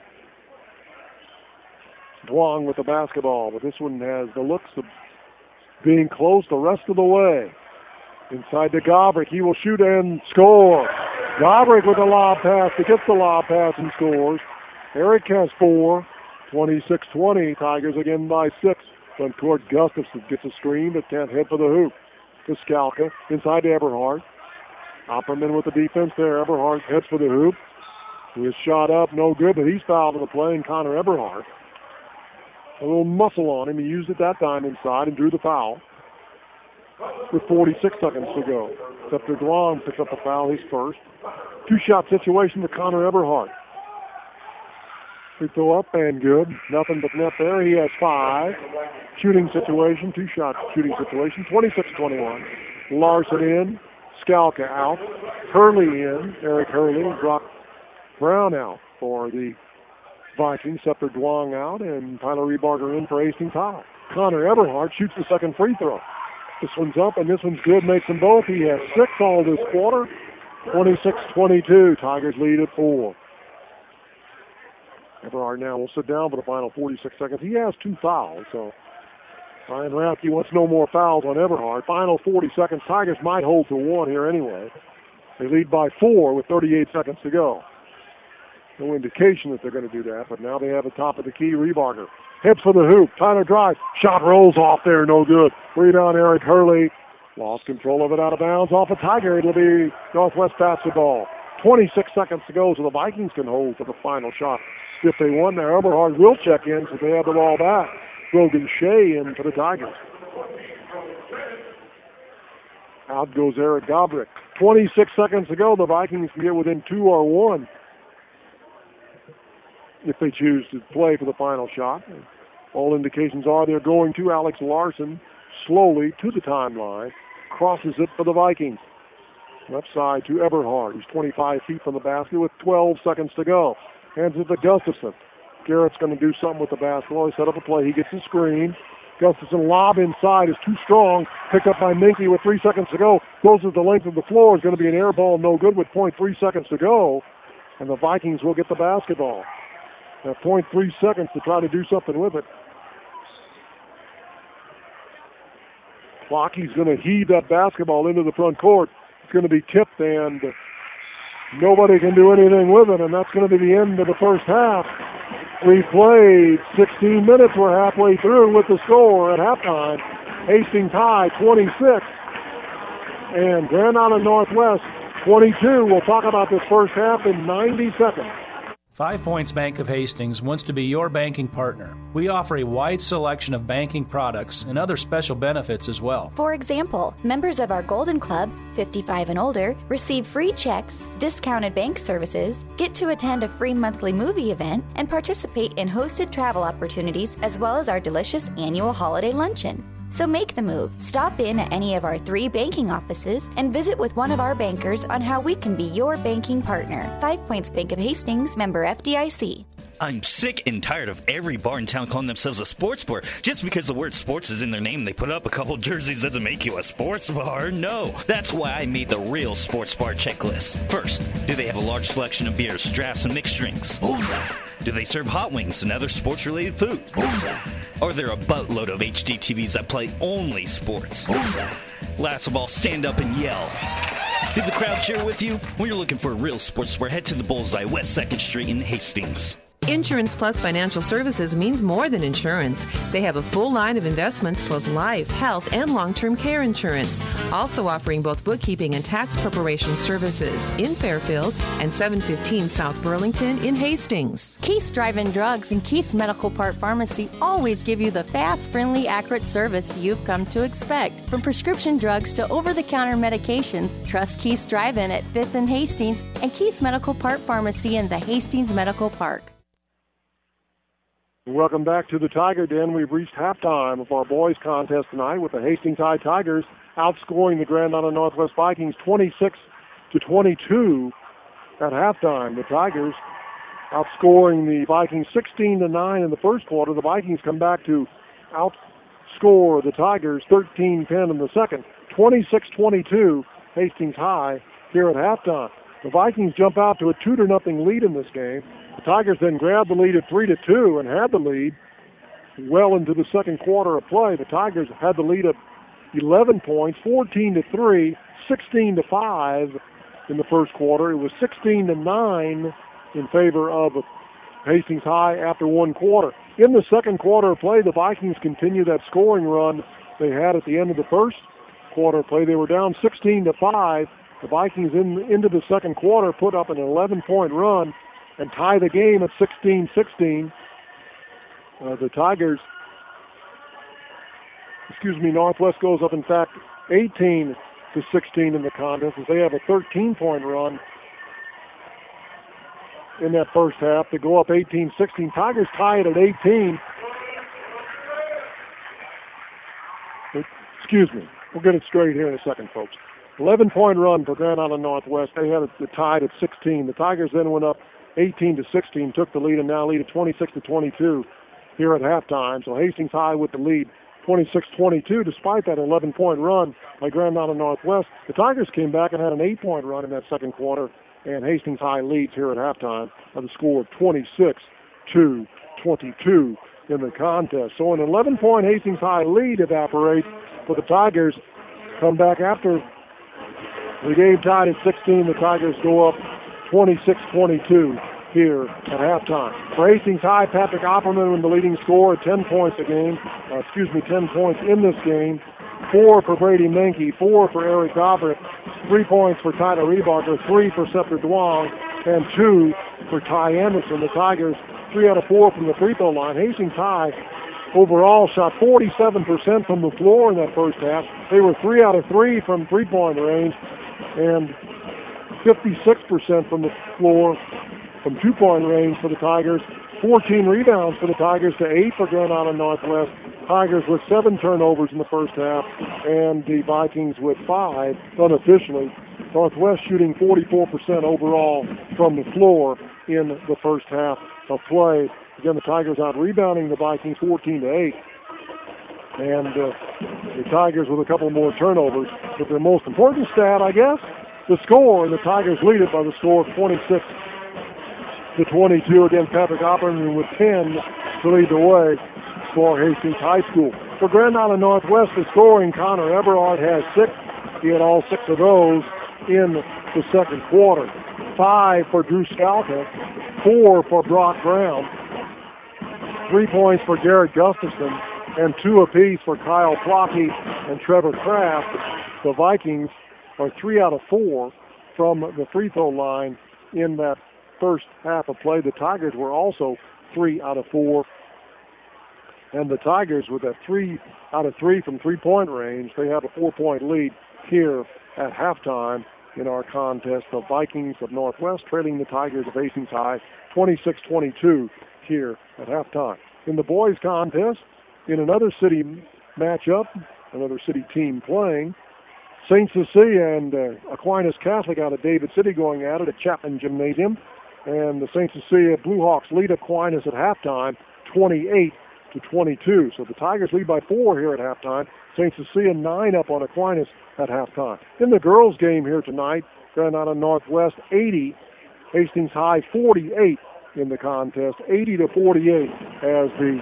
Duong with the basketball, but this one has the looks of being close the rest of the way. Inside to Goverick, he will shoot and score. Goverick with a lob pass, he gets the lob pass and scores. Eric has four. twenty-six twenty, Tigers again by six. Front court, Gustafson gets a screen but can't hit for the hoop. To Skalka, inside to Eberhard. Opperman with the defense there. Eberhardt heads for the hoop. His shot up, no good, but he's fouled in the play, and Connor Eberhardt, a little muscle on him. He used it that time inside and drew the foul with forty-six seconds to go. Scepter Duong picks up a foul, his first. Two-shot situation to Connor Eberhardt. Free throw up and good. Nothing but net there. He has five. Shooting situation, two-shot shooting situation, twenty-six twenty-one. Larson in, Skalka out, Hurley in, Eric Hurley, Brock Brown out for the Vikings. Scepter Duong out, and Tyler Rebarger in for Hastings High. Connor Eberhardt shoots the second free throw. This one's up, and this one's good. Makes them both. He has six all this quarter. twenty-six twenty-two. Tigers lead at four. Eberhardt now will sit down for the final forty-six seconds. He has two fouls, so Ryan Rathke wants no more fouls on Eberhardt. Final forty seconds. Tigers might hold to one here anyway. They lead by four with thirty-eight seconds to go. No indication that they're going to do that, but now they have the top of the key. Rebarger heads for the hoop. Tyler drives. Shot rolls off there. No good. Rebound, Eric Hurley. Lost control of it out of bounds off a Tiger. It'll be Northwest basketball. twenty-six seconds to go, so the Vikings can hold for the final shot. If they won there, Eberhardt will check in, so they have the ball back. Brogan Shea in for the Tigers. Out goes Eric Gobrick. twenty-six seconds to go. The Vikings can get within two or one if they choose to play for the final shot. All indications are they're going to. Alex Larson slowly to the timeline, crosses it for the Vikings. Left side to Eberhardt. He's twenty-five feet from the basket with twelve seconds to go. Hands it to Gustafson. Garrett's going to do something with the basketball. He set up a play. He gets a screen. Gustafson lob inside is too strong. Picked up by Minke with three seconds to go. Goes to the length of the floor. Is going to be an air ball. No good with point three seconds to go. And the Vikings will get the basketball. Now point three seconds to try to do something with it. Clocky's going to heave that basketball into the front court. It's going to be tipped, and nobody can do anything with it, and that's going to be the end of the first half. We've played sixteen minutes. We're halfway through with the score at halftime. Hastings High, twenty-six, and Grand Island Northwest, twenty-two. We'll talk about this first half in ninety seconds. Five Points Bank of Hastings wants to be your banking partner. We offer a wide selection of banking products and other special benefits as well. For example, members of our Golden Club, fifty-five and older, receive free checks, discounted bank services, get to attend a free monthly movie event, and participate in hosted travel opportunities as well as our delicious annual holiday luncheon. So make the move. Stop in at any of our three banking offices and visit with one of our bankers on how we can be your banking partner. Five Points Bank of Hastings, member F D I C. I'm sick and tired of every bar in town calling themselves a sports bar. Just because the word sports is in their name, they put up a couple jerseys doesn't make you a sports bar. No, that's why I made the real sports bar checklist. First, do they have a large selection of beers, drafts, and mixed drinks? Bullseye. Do they serve hot wings and other sports-related food? Bullseye. Are there a buttload of H D T Vs that play only sports? Bullseye. Last of all, stand up and yell. Did the crowd cheer with you? When you're looking for a real sports bar, head to the Bullseye, West second Street in Hastings. Insurance Plus Financial Services means more than insurance. They have a full line of investments plus life, health, and long-term care insurance. Also offering both bookkeeping and tax preparation services in Fairfield and seven fifteen South Burlington in Hastings. Keith's Drive-In Drugs and Keith's Medical Park Pharmacy always give you the fast, friendly, accurate service you've come to expect. From prescription drugs to over-the-counter medications, trust Keith's Drive-In at fifth and Hastings and Keith's Medical Park Pharmacy in the Hastings Medical Park. Welcome back to the Tiger Den. We've reached halftime of our boys contest tonight with the Hastings High Tigers outscoring the Grand Island Northwest Vikings twenty-six to twenty-two at halftime. The Tigers outscoring the Vikings sixteen to nine in the first quarter. The Vikings come back to outscore the Tigers thirteen ten in the second. twenty-six twenty-two Hastings High here at halftime. The Vikings jump out to a two to nothing lead in this game. The Tigers then grabbed the lead at three to two and had the lead well into the second quarter of play. The Tigers had the lead at eleven points, fourteen to three, sixteen to five in the first quarter. It was sixteen to nine in favor of Hastings High after one quarter. In the second quarter of play, the Vikings continue that scoring run they had at the end of the first quarter of play. They were down sixteen to five The Vikings in, into the second quarter put up an eleven-point run and tie the game at sixteen sixteen. Uh, the Tigers, excuse me, Northwest goes up, in fact, eighteen to sixteen in the contest as they have a thirteen-point run in that first half to go up eighteen sixteen. Tigers tie it at eighteen. Excuse me. We'll get it straight here in a second, folks. eleven-point run for Grand Island Northwest. They had it tied at sixteen. The Tigers then went up eighteen to sixteen, took the lead, and now lead at twenty-six to twenty-two here at halftime. So Hastings High with the lead, twenty-six twenty-two, despite that eleven-point run by Grand Island Northwest. The Tigers came back and had an eight-point run in that second quarter, and Hastings High leads here at halftime by the score of twenty-six to twenty-two in the contest. So an eleven-point Hastings High lead evaporates for the Tigers. Come back after the game tied at sixteen. The Tigers go up twenty-six twenty-two here at halftime. For Hastings High, Patrick Opperman with the leading scorer, ten points a game. Uh, excuse me, ten points in this game. Four for Brady Menke, four for Eric Gobbert, three points for Tyler Rebarker, three for Scepter Duong, and two for Ty Anderson. The Tigers, three out of four from the free throw line. Hastings High overall shot forty-seven percent from the floor in that first half. They were three out of three from three-point range and fifty-six percent from the floor from two-point range for the Tigers. fourteen rebounds for the Tigers to eight for Grand Island Northwest. Tigers with seven turnovers in the first half, and the Vikings with five unofficially. Northwest shooting forty-four percent overall from the floor in the first half of play. Again, the Tigers out rebounding the Vikings fourteen to eight. And uh, the Tigers with a couple more turnovers. But their most important stat, I guess, the score, and the Tigers lead it by the score of twenty-six to twenty-two. Again, Patrick Opperman with ten to lead the way for Hastings High School. For Grand Island Northwest, the scoring, Connor Everard has six. He had all six of those in the second quarter. Five for Drew Scalca, four for Brock Brown, three points for Garrett Gustafson, and two apiece for Kyle Plocky and Trevor Kraft. The Vikings are three out of four from the free throw line in that first half of play. The Tigers were also three out of four. And the Tigers, with that three out of three from three-point range, they have a four-point lead here at halftime in our contest. The Vikings of Northwest trailing the Tigers of Hastings High, twenty-six twenty-two here at halftime. In the boys' contest, in another city matchup, another city team playing, Saint Cecilia and uh, Aquinas Catholic out of David City going at it at Chapman Gymnasium. And the Saint Cecilia Bluehawks lead Aquinas at halftime, twenty-eight to twenty-two. So the Tigers lead by four here at halftime. Saint Cecilia nine up on Aquinas at halftime. In the girls' game here tonight, Grand Island Northwest eighty, Hastings High forty-eight in the contest, eighty to forty-eight as the,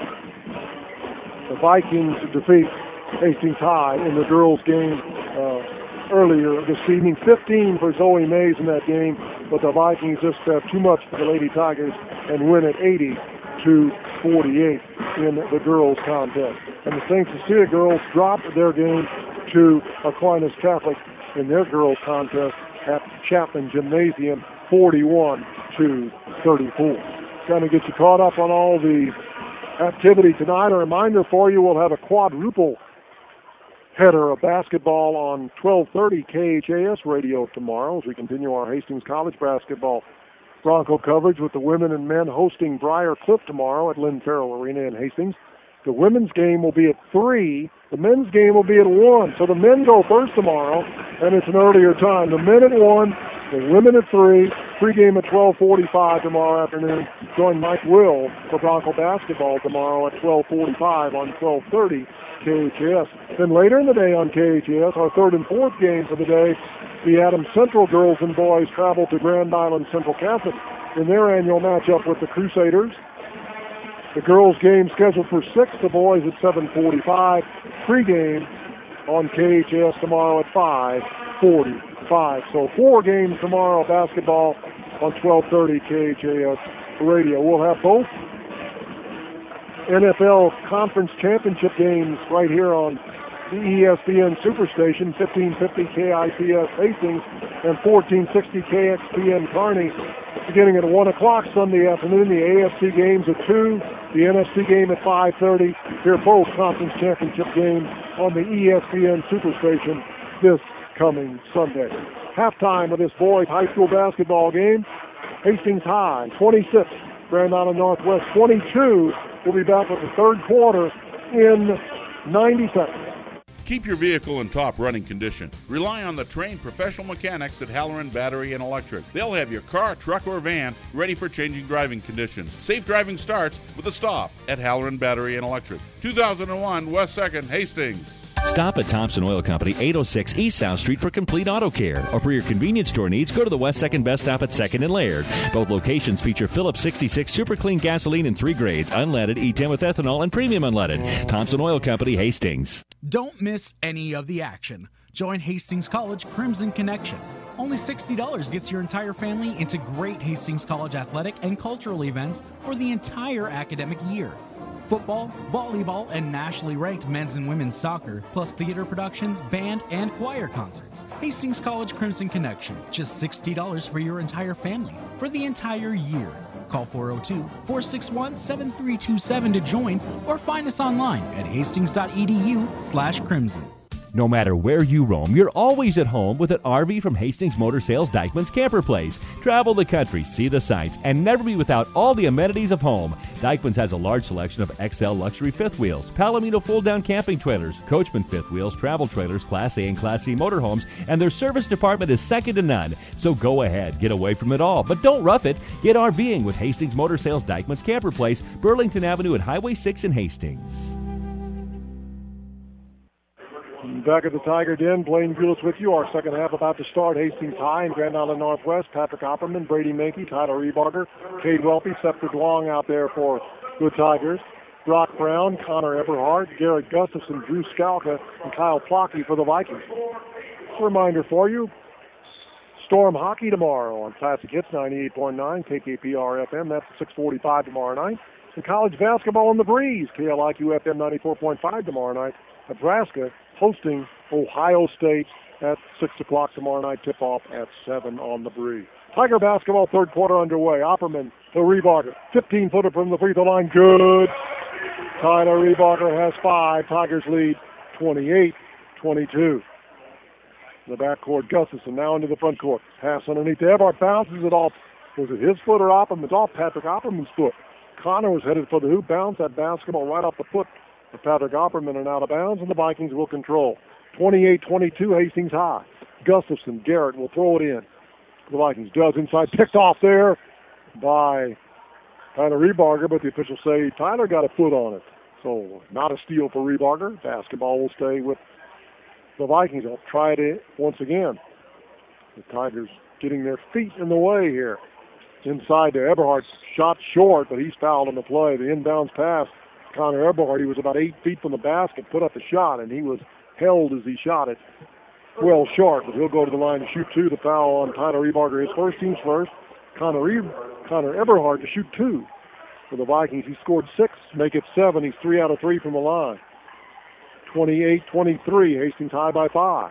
the Vikings defeat Hastings High in the girls' game uh, earlier this evening. fifteen for Zoe Mays in that game, but the Vikings just have too much for the Lady Tigers and win at eighty to forty-eight in the girls' contest. And the Saint Cecilia girls dropped their game to Aquinas Catholic in their girls' contest at Chapman Gymnasium, forty-one to thirty-four. Kind of get you caught up on all the activity tonight. A reminder for you, we'll have a quadruple header of basketball on twelve thirty K H A S radio tomorrow as we continue our Hastings College basketball Bronco coverage with the women and men hosting Briar Cliff tomorrow at Lynn Farrell Arena in Hastings. The women's game will be at three. The men's game will be at one. So the men go first tomorrow, and it's an earlier time. The men at one, the women at three. Pre-game at twelve forty-five tomorrow afternoon. Join Mike Will for Bronco basketball tomorrow at twelve forty-five on twelve thirty K H A S. Then later in the day on K H A S, our third and fourth game for the day, the Adams Central girls and boys travel to Grand Island Central Catholic in their annual matchup with the Crusaders. The girls' game scheduled for six, the boys at seven forty-five. Pre-game on K H A S tomorrow at five forty-five. So four games tomorrow, basketball on twelve thirty K H A S radio. We'll have both N F L conference championship games right here on the E S P N Superstation, fifteen fifty K I C S Hastings and fourteen sixty K X P N Kearney. Beginning at one o'clock Sunday afternoon, the A F C games at two, the N F C game at five thirty. Here both conference championship games on the E S P N Superstation this coming Sunday. Halftime of this boys high school basketball game, Hastings High twenty-six, Grand Island Northwest twenty-two. We'll be back with the third quarter in ninety seconds. Keep your vehicle in top running condition. Rely on the trained professional mechanics at Halloran Battery and Electric. They'll have your car, truck, or van ready for changing driving conditions. Safe driving starts with a stop at Halloran Battery and Electric. two thousand one West second, Hastings. Stop at Thompson Oil Company, eight oh six East South Street for complete auto care. Or for your convenience store needs, go to the West second Best Stop at second and Laird. Both locations feature Phillips sixty-six Super Clean gasoline in three grades, unleaded, E ten with ethanol, and premium unleaded. Thompson Oil Company, Hastings. Don't miss any of the action. Join Hastings College Crimson Connection. Only sixty dollars gets your entire family into great Hastings College athletic and cultural events for the entire academic year. Football, volleyball, and nationally ranked men's and women's soccer, plus theater productions, band, and choir concerts. Hastings College Crimson Connection, just sixty dollars for your entire family for the entire year. Call four oh two, four six one, seven three two seven to join or find us online at hastings.edu slash crimson. No matter where you roam, you're always at home with an R V from Hastings Motor Sales Dykeman's Camper Place. Travel the country, see the sights, and never be without all the amenities of home. Dykeman's has a large selection of X L luxury fifth wheels, Palomino fold-down camping trailers, Coachman fifth wheels, travel trailers, Class A and Class C motorhomes, and their service department is second to none. So go ahead, get away from it all, but don't rough it. Get RVing with Hastings Motor Sales Dykeman's Camper Place, Burlington Avenue and Highway six in Hastings. Back at the Tiger Den, Blaine Gulis with you. Our second half about to start. Hastings High and Grand Island Northwest. Patrick Opperman, Brady Mankey, Tyler Rebarger, Cade Welpy, Scepter Duong out there for the Tigers. Brock Brown, Connor Eberhardt, Garrett Gustafson, Drew Skalka, and Kyle Plocky for the Vikings. Just a reminder for you, Storm Hockey tomorrow on Classic Hits ninety-eight point nine, K K P R F M. That's at six forty-five tomorrow night. And college basketball on the breeze, K L I Q F M ninety-four point five tomorrow night. Nebraska hosting Ohio State at six o'clock tomorrow night. Tip-off at seven on the breeze. Tiger basketball third quarter underway. Opperman to Rebarger. fifteen-footer from the free throw line. Good. Tyler Rebarger has five. Tigers lead twenty-eight twenty-two. The backcourt, Gustafson now into the front court. Pass underneath to Eberhardt. Bounces it off. Was it his foot or Opperman's? Off Patrick Opperman's foot. Connor was headed for the hoop. Bounced that basketball right off the foot of Patrick Opperman and out of bounds, and the Vikings will control. twenty-eight twenty-two, Hastings High. Gustafson, Garrett will throw it in. The Vikings does inside. Picked off there by Tyler Rebarger, but the officials say Tyler got a foot on it. So not a steal for Rebarger. Basketball will stay with the Vikings. They'll try it once again. The Tigers getting their feet in the way here. Inside to Eberhardt. Shot short, but he's fouled on the play. The inbounds pass. Connor Eberhardt, he was about eight feet from the basket, put up a shot, and he was held as he shot it well short, but he'll go to the line to shoot two. The foul on Tyler Rebarger, his first team's first. Connor, Re- Connor Eberhardt to shoot two for the Vikings. He scored six, make it seven. He's three out of three from the line. twenty-eight twenty-three, Hastings High by five.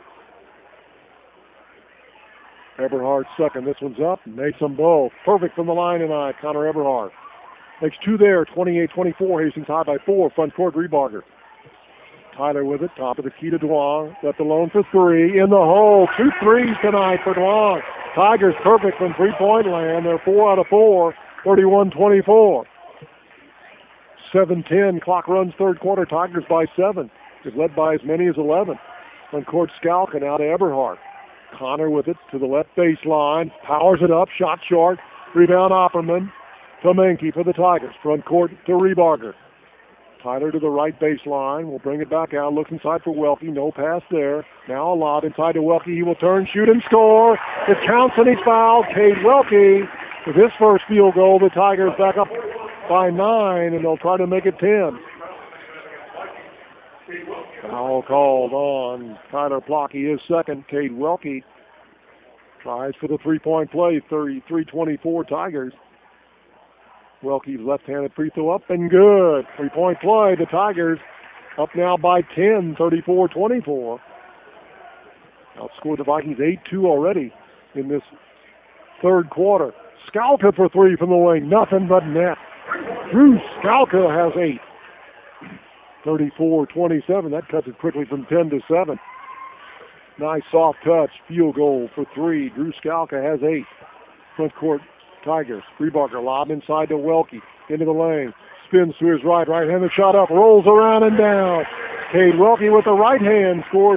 Eberhardt second. This one's up. Makes them both. Perfect from the line tonight, Connor Eberhardt. Makes two there, twenty-eight twenty-four. Hastings High by four. Front court, Rebarger. Tyler with it. Top of the key to Duong. Left alone for three. In the hole. Two threes tonight for Duong. Tigers perfect from three-point land. They're four out of four. thirty-one twenty-four. seven ten. Clock runs third quarter. Tigers by seven. It's led by as many as eleven. Front court, Skalka now to Eberhardt. Connor with it to the left baseline. Powers it up. Shot short. Rebound Opperman. To Mankey for the Tigers. Front court to Rebarger. Tyler to the right baseline. Will bring it back out. Looks inside for Welke. No pass there. Now a lot inside to Welke. He will turn, shoot, and score. It counts and he's fouled. Cade Welke with his first field goal. The Tigers back up by nine, and they'll try to make it ten. Foul called on Tyler Plocky, his second. Cade Welke tries for the three-point play. thirty-three twenty-four Tigers. Welke's left-handed free throw up and good. Three-point play. The Tigers up now by ten, thirty-four twenty-four. Outscored the Vikings eight two already in this third quarter. Skalka for three from the wing. Nothing but net. Drew Skalka has eight. thirty-four twenty-seven. That cuts it quickly from ten to seven. Nice soft touch. Field goal for three. Drew Skalka has eight. Front court Tigers. Rebarker lob inside to Welke. Into the lane. Spins to his right. Right-handed shot up. Rolls around and down. Cade Welke with the right hand scores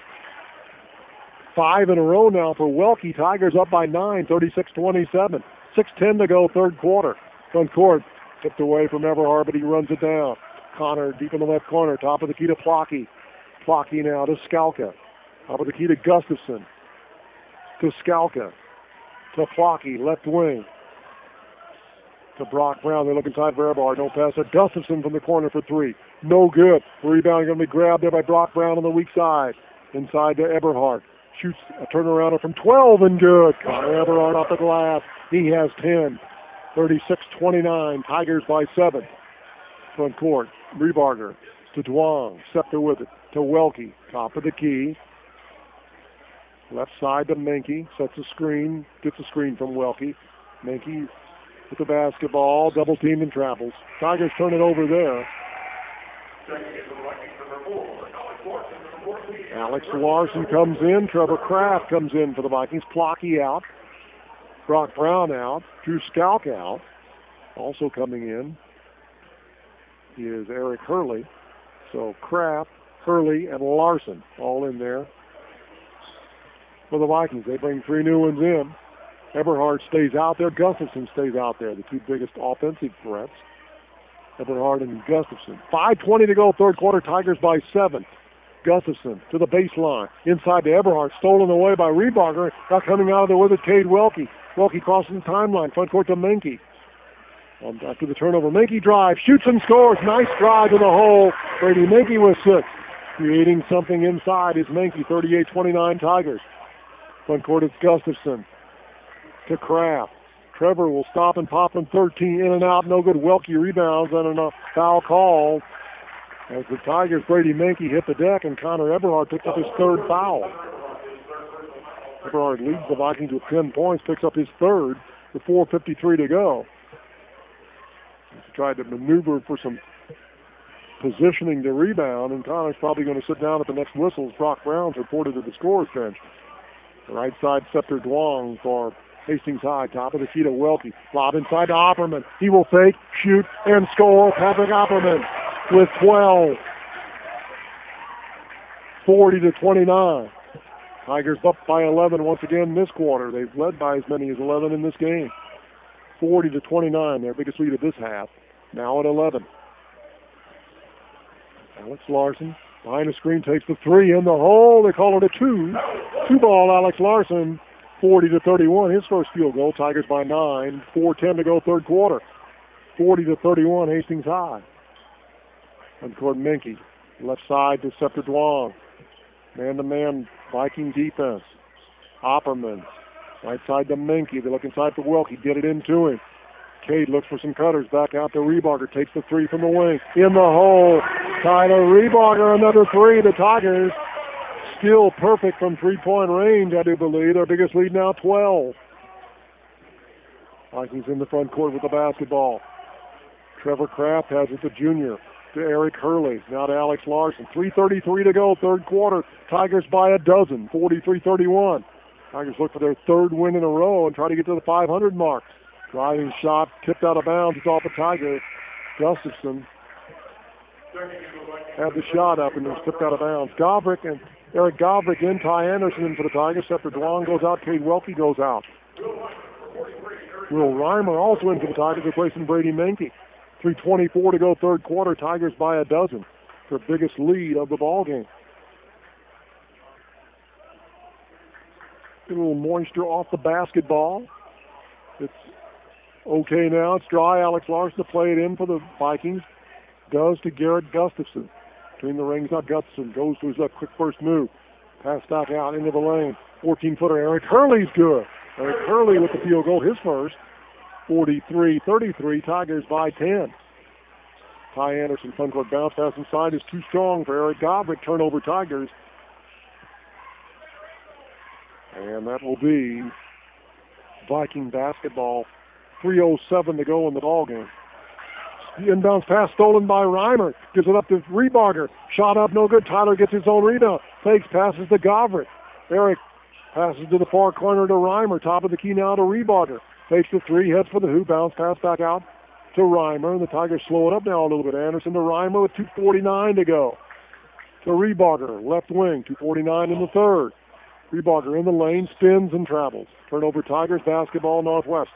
five in a row now for Welke. Tigers up by nine, thirty-six twenty-seven. six ten to go, third quarter. Front court tipped away from Eberhard, but he runs it down. Connor deep in the left corner. Top of the key to Plocky. Plocky now to Skalka. Top of the key to Gustafson. To Skalka. To Plocky, left wing. To Brock Brown. They look inside for Eberhard. No pass to Gustafson from the corner for three. No good. The rebound going to be grabbed there by Brock Brown on the weak side. Inside to Eberhard. Shoots a turnaround from twelve and good. Connor Eberhard off the glass. He has ten. thirty-six twenty-nine. Tigers by seven. Front court. Rebarger to Duong. Scepter with it. To Welke. Top of the key. Left side to Menke. Sets a screen. Gets a screen from Welke. Menke with the basketball. Double teamed and travels. Tigers turn it over there. Alex Larson comes in. Trevor Kraft comes in for the Vikings. Plocky out. Brock Brown out. Drew Skalka out. Also coming in is Eric Hurley. So Kraft, Hurley, and Larson all in there for the Vikings. They bring three new ones in. Eberhard stays out there. Gustafson stays out there. The two biggest offensive threats. Eberhard and Gustafson. five twenty to go, third quarter. Tigers by seven. Gustafson to the baseline. Inside to Eberhard. Stolen away by Rebarger. Now coming out of there with it, Cade Welke. Welke crossing the timeline. Front court to Menke. Um, after the turnover, Menke drives, shoots and scores. Nice drive to the hole. Brady Menke with six. Creating something inside is Menke. thirty-eight twenty-nine Tigers. Front court is Gustafson to Kraft. Trevor will stop and pop from thirteen. In and out. No good. Welke rebounds and a foul call. As the Tigers, Brady Menke hit the deck and Connor Eberhard picks up his third foul. Eberhard leads the Vikings with ten points, picks up his third with four fifty-three to go. He's tried to maneuver for some positioning to rebound, and Connor's probably going to sit down at the next whistle as Brock Brown's reported to the scorer's bench. The right side, Scepter Duong for Hastings High. Top of the key to Welke. Lob inside to Opperman. He will fake, shoot, and score. Patrick Opperman with twelve. forty to twenty-nine. Tigers up by eleven once again this quarter. They've led by as many as eleven in this game. forty to twenty-nine, their biggest lead of this half. Now at eleven. Alex Larson behind the screen takes the three in the hole. They call it a two. Two ball, Alex Larson. forty to thirty-one, his first field goal. Tigers by nine. four ten to go, third quarter. forty to thirty-one, Hastings High. And court Menke. Left side to Scepter Duong. Man-to-man Viking defense. Opperman. Right side to Menke. They look inside for Welke. Get it into him. Cade looks for some cutters. Back out to Rebarger. Takes the three from the wing. In the hole. Tyler Rebarger, another three. The Tigers still perfect from three-point range, I do believe. Their biggest lead now, twelve. Vikings in the front court with the basketball. Trevor Kraft has it to junior. To Eric Hurley. Now to Alex Larson. three thirty-three to go, third quarter. Tigers by a dozen. forty-three thirty-one. Tigers look for their third win in a row and try to get to the five hundred mark. Driving shot, tipped out of bounds. It's off the Tiger. Gustafson had the shot up and it was tipped out of bounds. Govrick and Eric Govrick in. Ty Anderson in for the Tigers. Scepter Duong goes out. Cade Welke goes out. Will Reimer also in for the Tigers, replacing Brady Menke. three twenty-four to go, third quarter. Tigers by a dozen. Their biggest lead of the ball game. A little moisture off the basketball. It's okay now. It's dry. Alex Larson to play it in for the Vikings. Does to Garrett Gustafson. Between the rings, not Gustafson. Goes to his left, quick first move. Pass back out into the lane. fourteen-footer Eric Hurley's good. Eric Hurley with the field goal, his first. forty-three thirty-three, Tigers by ten. Ty Anderson, front court bounce pass inside is too strong for Eric Govrick. Turnover Tigers. And that will be Viking basketball. three oh seven to go in the ballgame. The inbounds pass stolen by Reimer. Gives it up to Rebarger. Shot up, no good. Tyler gets his own rebound. Fakes, passes to Govrick. Eric passes to the far corner to Reimer. Top of the key now to Rebarger. Fakes the three, heads for the hoop. Bounce pass back out to Reimer. And the Tigers slow it up now a little bit. Anderson to Reimer with two forty-nine to go. To Rebarger, left wing, two forty-nine in the third. Rebarger in the lane, spins and travels. Turnover Tigers, basketball, Northwest.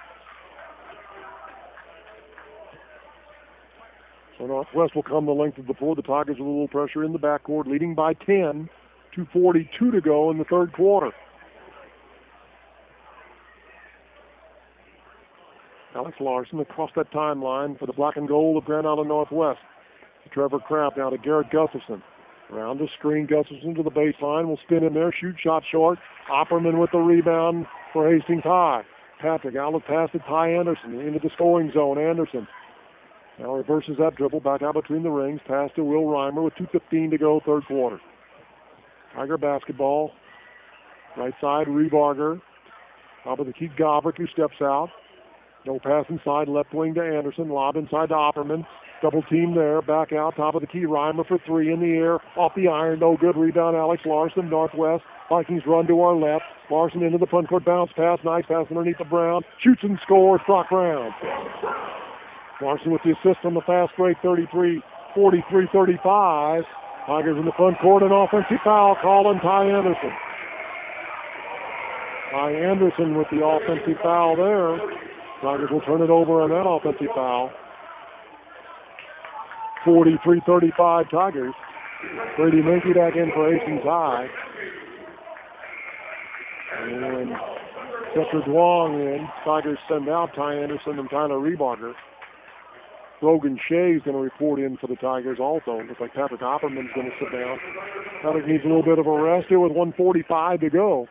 So Northwest will come the length of the floor. The Tigers with a little pressure in the backcourt, leading by ten. two forty-two to go in the third quarter. Alex Larson across that timeline for the black and gold of Grand Island Northwest. Trevor Kraft now to Garrett Gustafson. Around the screen, Gustafson to the baseline. Will spin in there, shoot shot short. Opperman with the rebound for Hastings High. Patrick outlet pass to Ty Anderson into the scoring zone. Anderson now reverses that dribble back out between the rings. Pass to Will Reimer with two fifteen to go, third quarter. Tiger basketball. Right side, Rebarger. Top of the key, Govrick, who steps out. No pass inside, left wing to Anderson. Lob inside to Opperman. Double team there, back out, top of the key. Reimer for three in the air, off the iron, no good. Rebound, Alex Larson, Northwest. Vikings run to our left. Larson into the front court, bounce pass, nice pass underneath the Brown. Shoots and scores, Brock Brown. Larson with the assist on the fast break, thirty-three forty-three thirty-five. Tigers in the front court, an offensive foul call on Ty Anderson. Ty Anderson with the offensive foul there. Tigers will turn it over on that offensive foul. forty-three thirty-five Tigers. Brady Menke back in for Hastings High. And Scepter Duong in. Tigers send out Ty Anderson and Tyler Rebarger. Brogan Shea is going to report in for the Tigers also. Looks like Patrick Opperman's going to sit down. Patrick needs a little bit of a rest here with one forty-five to go.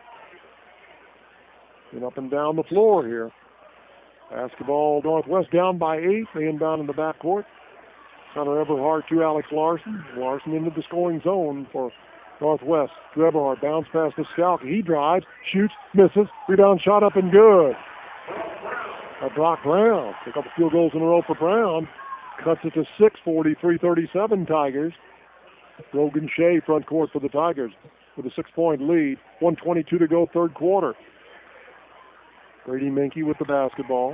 And up and down the floor here. Basketball Northwest down by eight. They inbound in the backcourt. Connor Eberhardt to Alex Larson. Larson into the scoring zone for Northwest. To Eberhardt, bounce pass to Scalke. He drives, shoots, misses. Rebound shot up and good. By Brock Brown. A couple field goals in a row for Brown. Cuts it to six, forty-three thirty-seven Tigers. Brogan Shea front court for the Tigers with a six-point lead. one twenty-two to go, third quarter. Brady Menke with the basketball.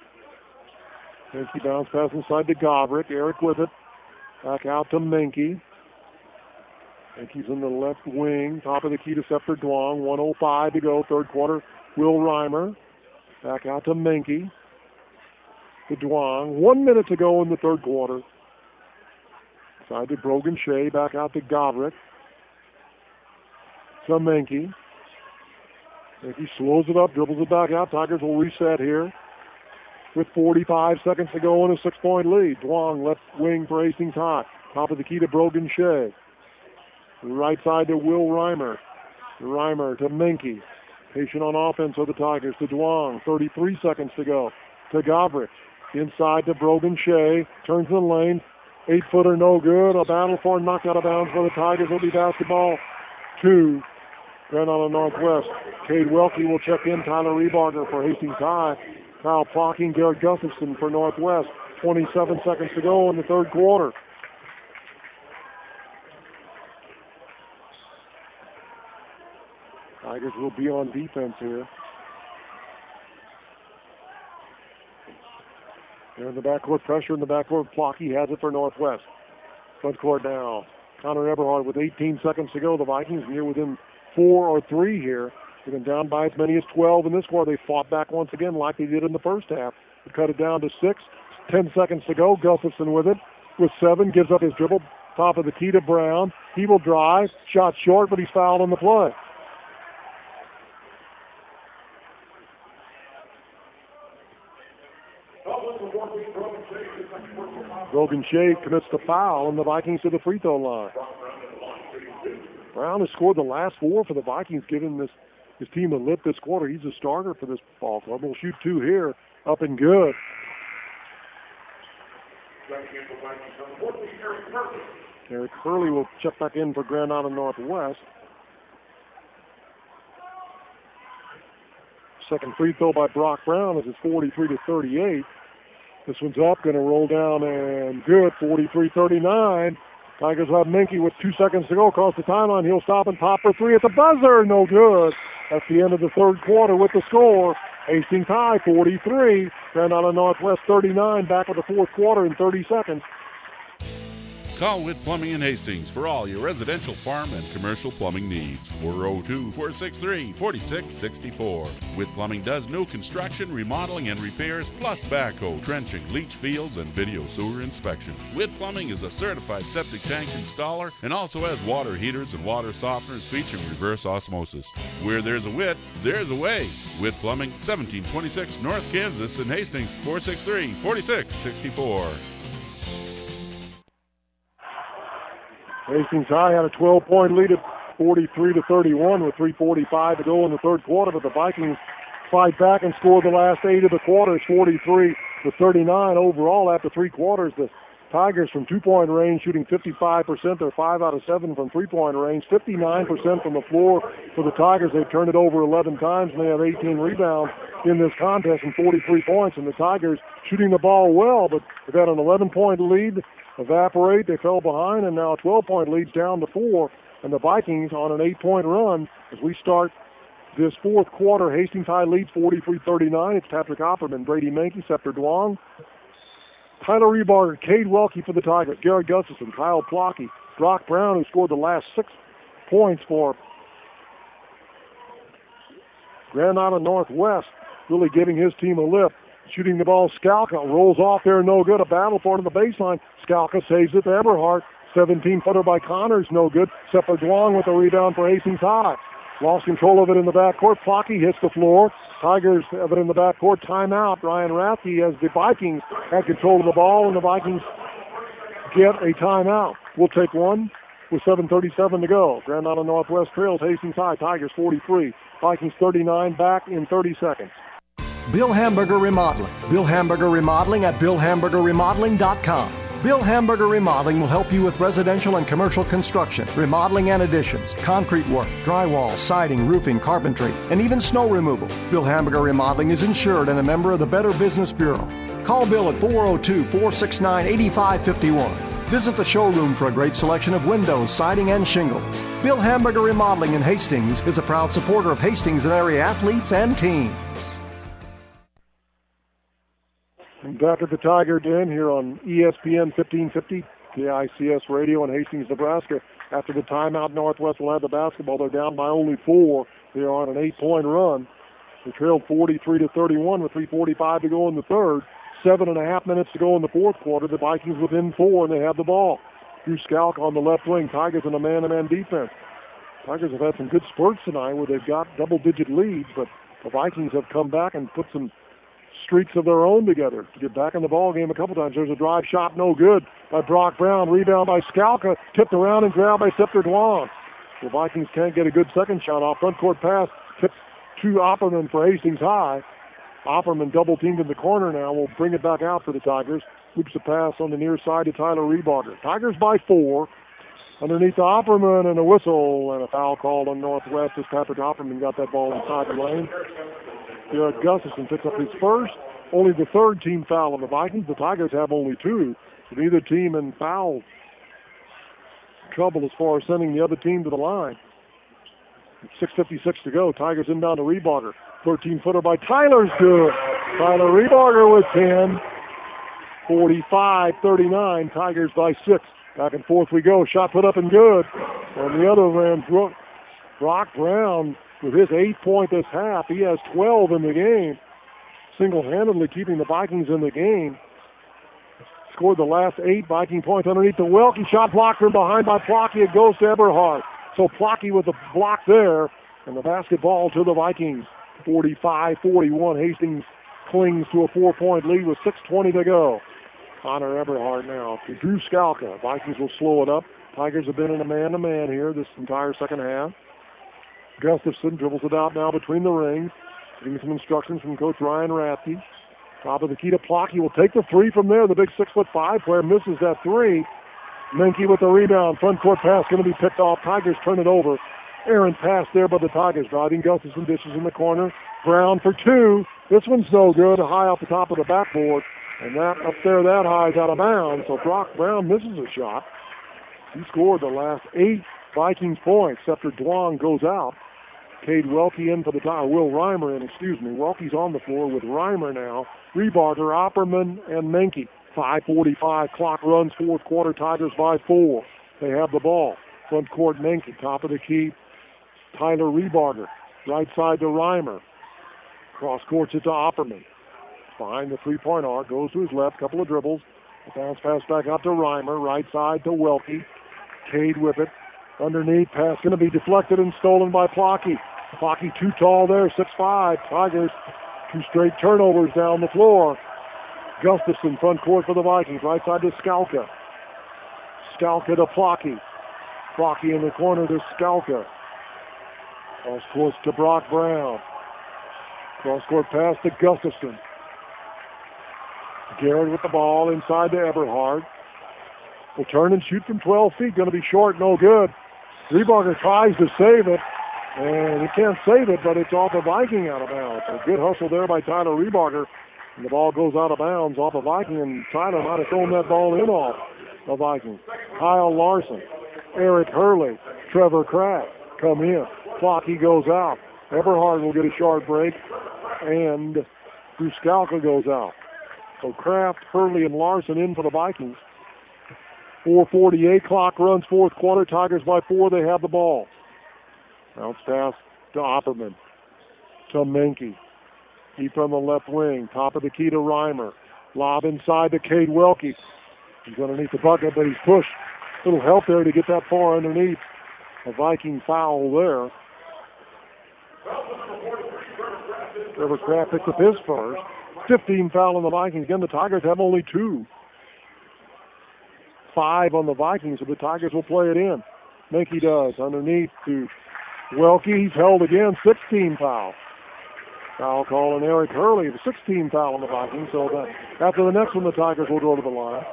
Menke bounce pass inside to Govrick. Eric with it. Back out to Menke. Menke's in the left wing. Top of the key to Scepter Duong. one oh five to go. Third quarter. Will Reimer. Back out to Menke. To Duong. One minute to go in the third quarter. Side to Brogan Shea. Back out to Govrick. To Menke. Menke slows it up. Dribbles it back out. Tigers will reset here. With forty-five seconds to go and a six-point lead. Duong left wing for Hastings High. Top of the key to Brogan Shea. Right side to Will Reimer. Reimer to Menke. Patient on offense of the Tigers to Duong. thirty-three seconds to go. To Govrick. Inside to Brogan Shea. Turns in the lane. Eight-footer no good. A battle for a knocked out of bounds for the Tigers. It'll be basketball two. Grand Island Northwest. Cade Welke will check in. Tyler Rebarger for Hastings High. Kyle Plocking, Garrett Gustafson for Northwest. twenty-seven seconds to go in the third quarter. Tigers will be on defense here. They're in the backcourt, pressure in the backcourt. Plocking has it for Northwest. Front court now. Connor Eberhardt with eighteen seconds to go. The Vikings near within four or three here. They've been down by as many as twelve in this quarter. They fought back once again like they did in the first half. They cut it down to six. Ten seconds to go. Gustafson with it. With seven. Gives up his dribble. Top of the key to Brown. He will drive. Shot short, but he's fouled on the play. Brogan Shea commits the foul, and the Vikings to the free throw line. Brown has scored the last four for the Vikings, giving this his team a lift this quarter. He's a starter for this ball club. We'll shoot two here, up and good. Eric Hurley will check back in for Grand Island Northwest. Second free throw by Brock Brown as it's forty-three to thirty-eight. This one's up, going to roll down and good, forty-three thirty-nine. Tigers will have Menke with two seconds to go across the timeline. He'll stop and pop for three at the buzzer. No good. That's the end of the third quarter with the score. Hastings High forty-three. Grand Island Northwest thirty-nine. Back with the fourth quarter in thirty seconds. Call Witt Plumbing in Hastings for all your residential, farm, and commercial plumbing needs. four oh two, four six three, four six six four. Witt Plumbing does new construction, remodeling, and repairs, plus backhoe, trenching, leach fields, and video sewer inspection. Witt Plumbing is a certified septic tank installer and also has water heaters and water softeners featuring reverse osmosis. Where there's a Witt, there's a way. Witt Plumbing, seventeen twenty-six North Kansas in Hastings, four six three, four six six four. Hastings High had a twelve-point lead at forty-three to thirty-one with three forty-five to go in the third quarter, but the Vikings fight back and score the last eight of the quarter. It's forty-three to thirty-nine overall after three quarters. The Tigers from two-point range shooting fifty-five percent. They're five out of seven from three-point range, fifty-nine percent from the floor for the Tigers. They've turned it over eleven times, and they have eighteen rebounds in this contest and forty-three points. And the Tigers shooting the ball well, but they've had an eleven-point lead evaporate. They fell behind, and now a twelve-point lead's down to four. And the Vikings on an eight-point run as we start this fourth quarter. Hastings High leads forty-three thirty-nine. It's Patrick Opperman, Brady Menke, Scepter Duong, Tyler Rebarger, Cade Welke for the Tigers, Garrett Gustafson, Kyle Plocky, Brock Brown, who scored the last six points for Grand Island Northwest, really giving his team a lift. Shooting the ball, Skalka rolls off there, no good. A battle for it on the baseline. Skalka saves it to Eberhardt. seventeen-footer by Connors, no good. Scepter Duong with a rebound for Hastings High. Lost control of it in the backcourt. Plocky hits the floor. Tigers have it in the backcourt. Timeout. Ryan Rathke as the Vikings had control of the ball, and the Vikings get a timeout. We'll take one with seven thirty-seven to go. Grand Island Northwest trails Hastings High. Tigers forty-three. Vikings thirty-nine, back in thirty seconds. Bill Hamburger Remodeling. Bill Hamburger Remodeling at bill hamburger remodeling dot com. Bill Hamburger Remodeling will help you with residential and commercial construction, remodeling and additions, concrete work, drywall, siding, roofing, carpentry, and even snow removal. Bill Hamburger Remodeling is insured and a member of the Better Business Bureau. Call Bill at four oh two, four six nine, eight five five one. Visit the showroom for a great selection of windows, siding, and shingles. Bill Hamburger Remodeling in Hastings is a proud supporter of Hastings and area athletes and teams. And back at the Tiger Den here on E S P N fifteen fifty, K I C S Radio in Hastings, Nebraska. After the timeout, Northwest will have the basketball. They're down by only four. They are on an eight-point run. They trailed forty-three to thirty-one with three forty-five to go in the third. Seven and a half minutes to go in the fourth quarter. The Vikings within four, and they have the ball. Drew Skalka on the left wing. Tigers in a man-to-man defense. Tigers have had some good spurts tonight where they've got double-digit leads, but the Vikings have come back and put some streaks of their own together to get back in the ball game a couple times. There's a drive shot, no good, by Brock Brown. Rebound by Skalka, tipped around and grabbed by Scepter Duong. The Vikings can't get a good second shot off. Front court pass, tipped to Opperman for Hastings High. Opperman double teamed in the corner now. Will bring it back out for the Tigers. Loops the pass on the near side to Tyler Rebarger. Tigers by four. Underneath Opperman, and a whistle and a foul called on Northwest as Patrick Opperman got that ball inside the lane. Garrett Gustafson picks up his first, only the third team foul on the Vikings. The Tigers have only two. So neither team in foul trouble as far as sending the other team to the line. six fifty-six to go. Tigers inbound to Rebarger. thirteen-footer by Tyler's good. Tyler Rebarger with ten. forty-five thirty-nine. Tigers by six. Back and forth we go. Shot put up and good. On the other end, Brock Brown with his eight point this half. He has twelve in the game. Single-handedly keeping the Vikings in the game. Scored the last eight Viking points underneath the Welke. Shot blocked from behind by Plocky. It goes to Eberhardt. So Plocky with the block there. And the basketball to the Vikings. forty-five forty-one. Hastings clings to a four-point lead with six twenty to go. Connor Eberhardt now to Drew Skalka. Vikings will slow it up. Tigers have been in a man-to-man here this entire second half. Gustafson dribbles it out now between the rings. Getting some instructions from Coach Ryan Rathke. Top of the key to Plocky. Will take the three from there. The big six foot five player misses that three. Menke with the rebound. Front court pass going to be picked off. Tigers turn it over. Errant pass there by the Tigers. Driving Gustafson, dishes in the corner. Brown for two. This one's no good. High off the top of the backboard. And that up there, that high is out of bounds. So Brock Brown misses a shot. He scored the last eight Vikings points. Scepter Dwong goes out. Cade Welke in for the tie. Will Reimer in, excuse me. Welke's on the floor with Reimer now. Rebarger, Opperman, and Menke. five forty-five. Clock runs. Fourth quarter. Tigers by four. They have the ball. Front court, Menke. Top of the key, Tyler Rebarger. Right side to Reimer. Cross courts it to Opperman. Behind the three-point arc. Goes to his left. Couple of dribbles. A bounce pass back out to Reimer. Right side to Welke. Cade with it. Underneath. Pass going to be deflected and stolen by Plocky. Plocky too tall there. six five. Tigers. Two straight turnovers down the floor. Gustafson front court for the Vikings. Right side to Skalka. Skalka to Plocky. Plocky in the corner to Skalka. Cross court to Brock Brown. Cross court pass to Gustafson. Garrett with the ball inside to Eberhard. Will turn and shoot from twelve feet. Going to be short, no good. Rebarger tries to save it, and he can't save it, but it's off a Viking out of bounds. A good hustle there by Tyler Rebarger. And the ball goes out of bounds off a Viking, and Tyler might have thrown that ball in off a Viking. Kyle Larson, Eric Hurley, Trevor Kraft come in. Plocky goes out. Eberhard will get a short break, and Bruskalka goes out. So Kraft, Hurley, and Larson in for the Vikings. four forty-eight, clock runs, fourth quarter. Tigers by four, they have the ball. Bounce pass to Opperman. To Menke. Deep on the left wing. Top of the key to Reimer. Lob inside to Cade Welke. He's underneath the bucket, but he's pushed. A little help there to get that far underneath. A Viking foul there. Trevor Kraft picks up his first. fifteen foul on the Vikings. Again, the Tigers have only two. Five on the Vikings, so the Tigers will play it in. Menke does. Underneath to Welke. He's held again. sixteen foul. Foul call on Eric Hurley. The sixteen foul on the Vikings. So that after the next one, the Tigers will go to the line.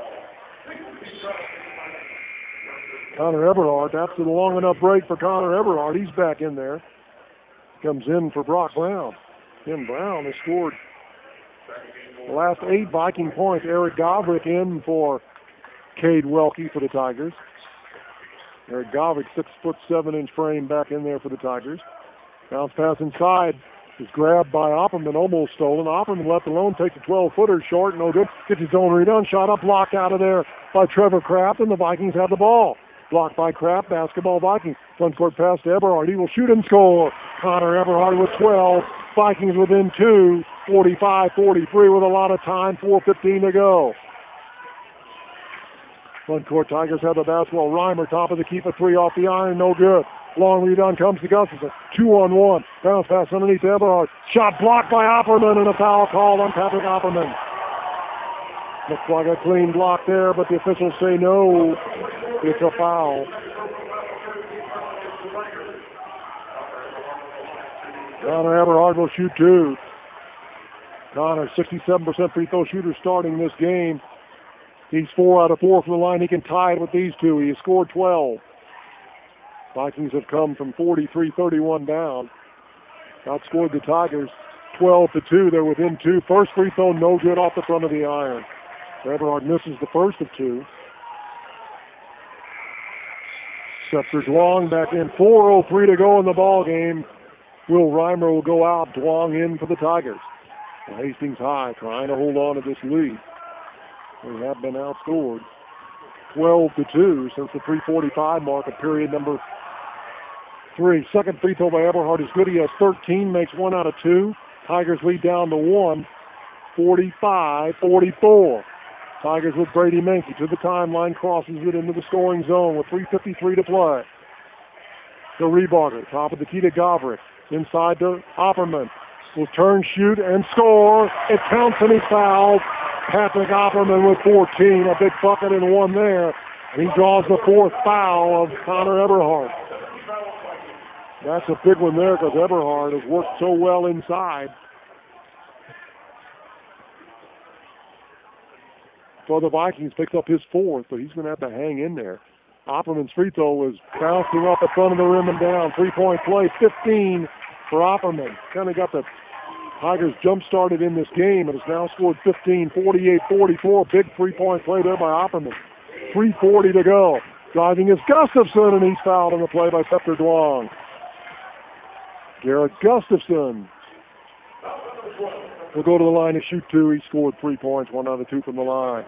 Connor Eberhard. After the long enough break for Connor Eberhard, he's back in there. Comes in for Brock Brown. Tim Brown has scored the last eight Viking points. Eric Govrick in for Cade Welke for the Tigers. Eric Govrick, six foot seven inch frame, back in there for the Tigers. Bounce pass inside is grabbed by Opperman, almost stolen. Opperman left alone, takes a twelve footer short, no good. Gets his own rebound, shot up, blocked out of there by Trevor Kraft, and the Vikings have the ball. Blocked by Kraft, basketball Vikings. Front court pass to Eberhard. He will shoot and score. Connor Eberhard with twelve. Vikings within two. forty-five forty-three with a lot of time. four fifteen to go. Front court Tigers have the basketball. Reimer, top of the keep, a three off the iron. No good. Long rebound comes to Gustafson. Two on one. Bounce pass underneath Eberhard. Shot blocked by Opperman, and a foul called on Patrick Opperman. Looks like a clean block there, but the officials say no. It's a foul. Connor Eberhard will shoot two. Connor, sixty-seven percent free throw shooter starting this game. He's four out of four from the line. He can tie it with these two. He has scored twelve. Vikings have come from forty-three thirty-one down. Outscored the Tigers twelve to two. They're within two. First free throw, no good off the front of the iron. Eberhard misses the first of two. Scepter Dwong back in. four oh three to go in the ball game. Will Reimer will go out. Dwong in for the Tigers. Hastings High trying to hold on to this lead. They have been outscored twelve to two since the three forty-five mark of period number three. Second free throw by Eberhard is good. He has thirteen, makes one out of two. Tigers lead down to one. forty-five forty-four. Tigers with Brady Menke to the timeline, crosses it into the scoring zone with three fifty-three to play. The Rebarger, top of the key to Govrick. Inside to Opperman. Will turn, shoot, and score. It counts and he fouls. Patrick Opperman with fourteen, a big bucket and one there. And he draws the fourth foul of Connor Eberhard. That's a big one there because Eberhard has worked so well inside. for the Vikings. Picks up his fourth, but he's going to have to hang in there. Opperman's free throw was bouncing off the front of the rim and down. Three-point play, fifteen for Opperman. Kind of got the Tigers jump-started in this game, and has now scored fifteen, forty-eight forty-four. Big three-point play there by Opperman. three forty to go. Driving is Gustafson, and he's fouled on the play by Scepter Duong. Garrett Gustafson will go to the line to shoot two. He scored three points, one out of two from the line.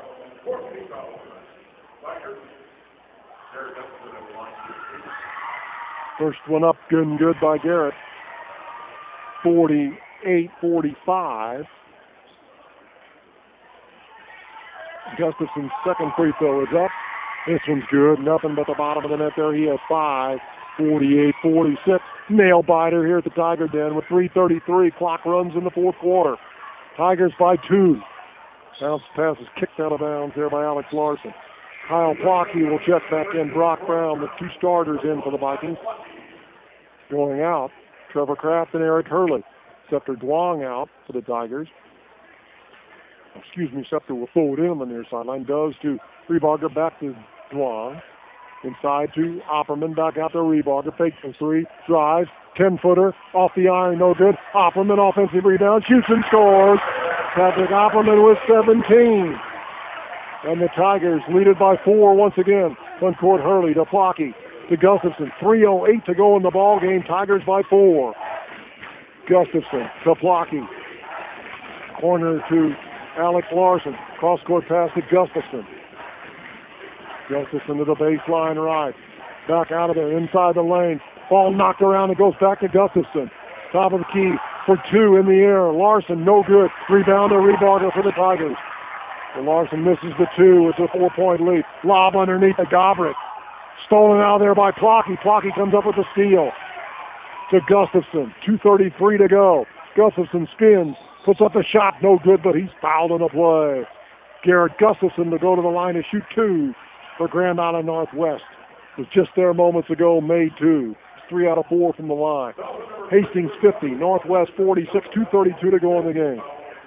First one up, good and good by Garrett. forty-eight forty-five. Gustafson's second free throw is up. This one's good. Nothing but the bottom of the net there. He has five. forty-eight forty-six. Nail biter here at the Tiger Den with three thirty-three. Clock runs in the fourth quarter. Tigers by two. Bounce pass is kicked out of bounds there by Alex Larson. Kyle Plocky will check back in. Brock Brown with two starters in for the Vikings. Going out, Trevor Kraft and Eric Hurley. Scepter Duong out for the Tigers. Excuse me, Scepter will throw it in on the near sideline. Does to Rebarger, back to Duong. Inside to Opperman, back out to Rebarger. Fakes for three, drives, ten-footer, off the iron, no good. Opperman, offensive rebound, shoots and scores. Patrick Opperman with seventeen. And the Tigers lead it by four once again. Front court Hurley to Plocky to Gustafson. three oh eight to go in the ball game. Tigers by four. Gustafson to Plocky. Corner to Alex Larson. Cross court pass to Gustafson. Gustafson to the baseline right. Back out of there, inside the lane. Ball knocked around and goes back to Gustafson. Top of the key for two in the air. Larson, no good. Rebound to Rebarger for the Tigers. And Larson misses the two. It's a four-point lead. Lob underneath to Gobrick. Stolen out there by Plocky. Plocky comes up with the steal to Gustafson. two thirty-three to go. Gustafson spins, puts up a shot. No good, but he's fouled on the play. Garrett Gustafson to go to the line to shoot two for Grand Island Northwest. Was just there moments ago, made two. Three out of four from the line. Hastings fifty, Northwest forty-six, two thirty-two to go in the game.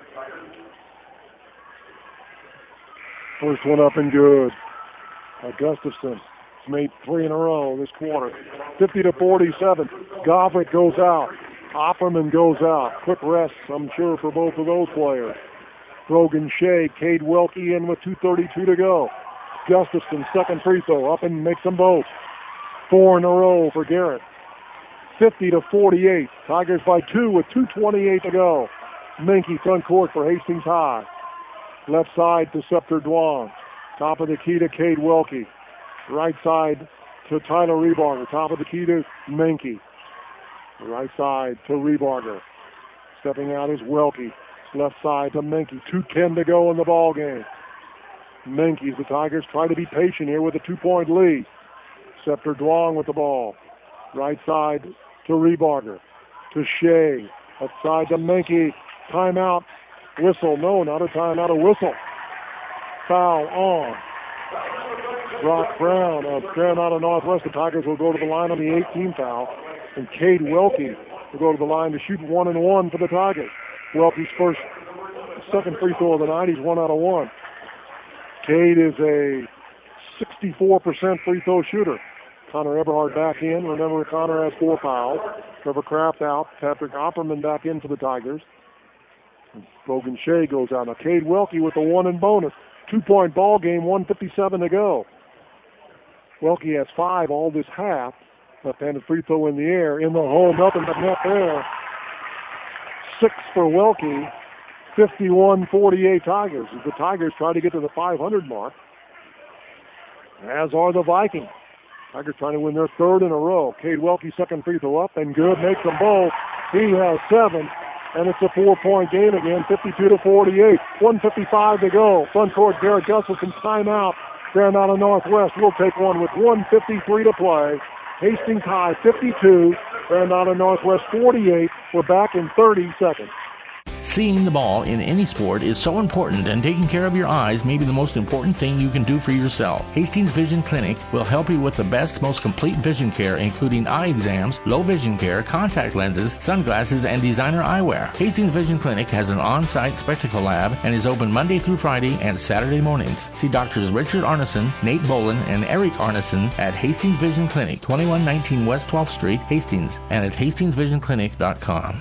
First one up and good. Uh, Gustafson has made three in a row this quarter. fifty to forty-seven. Gobrick goes out. Opperman goes out. Quick rest, I'm sure, for both of those players. Brogan Shea, Cade Welke in with two thirty-two to go. Gustafson, second free throw, up and makes them both. Four in a row for Garrett. fifty to forty-eight. Tigers by two with two twenty-eight to go. Minky front court for Hastings High. Left side to Scepter Duong. Top of the key to Cade Welke. Right side to Tyler Rebarger. Top of the key to Minky. Right side to Rebarger. Stepping out is Welke. Left side to Minky. two ten to go in the ball game. Minky's the Tigers try to be patient here with a two-point lead. Scepter Duong with the ball. Right side to Rebarger. To Shea. Outside to Minky. Timeout. Whistle. No, not a timeout. A whistle. Foul on. Brock Brown of Grand Island Northwest. The Tigers will go to the line on the eighteenth foul. And Cade Welke will go to the line to shoot one and one for the Tigers. Welke's first, second free throw of the night. He's one out of one. Cade is a sixty-four percent free throw shooter. Connor Eberhard back in. Remember, Connor has four fouls. Trevor Kraft out. Patrick Opperman back in for the Tigers. Brogan Shea goes out. Now Cade Welke with the one and bonus. Two-point ball game, one fifty-seven to go. Welke has five all this half. Left-handed free throw in the air. In the hole, nothing but net there. Six for Welke. fifty-one forty-eight Tigers. As the Tigers try to get to the five hundred mark. As are the Vikings. Tigers trying to win their third in a row. Cade Welke, second free throw up and good. Makes them both. He has seven. And it's a four-point game again, fifty-two to forty-eight. one fifty-five to go. Front court, Garrett Gustafson, timeout. Grand Island Northwest will take one with one fifty-three to play. Hastings High, fifty-two. Grand Island Northwest, forty-eight. We're back in thirty seconds. Seeing the ball in any sport is so important, and taking care of your eyes may be the most important thing you can do for yourself. Hastings Vision Clinic will help you with the best, most complete vision care, including eye exams, low vision care, contact lenses, sunglasses, and designer eyewear. Hastings Vision Clinic has an on-site spectacle lab and is open Monday through Friday and Saturday mornings. See Doctors Richard Arneson, Nate Bolin, and Eric Arneson at Hastings Vision Clinic, twenty-one nineteen West twelfth Street, Hastings, and at hastings vision clinic dot com.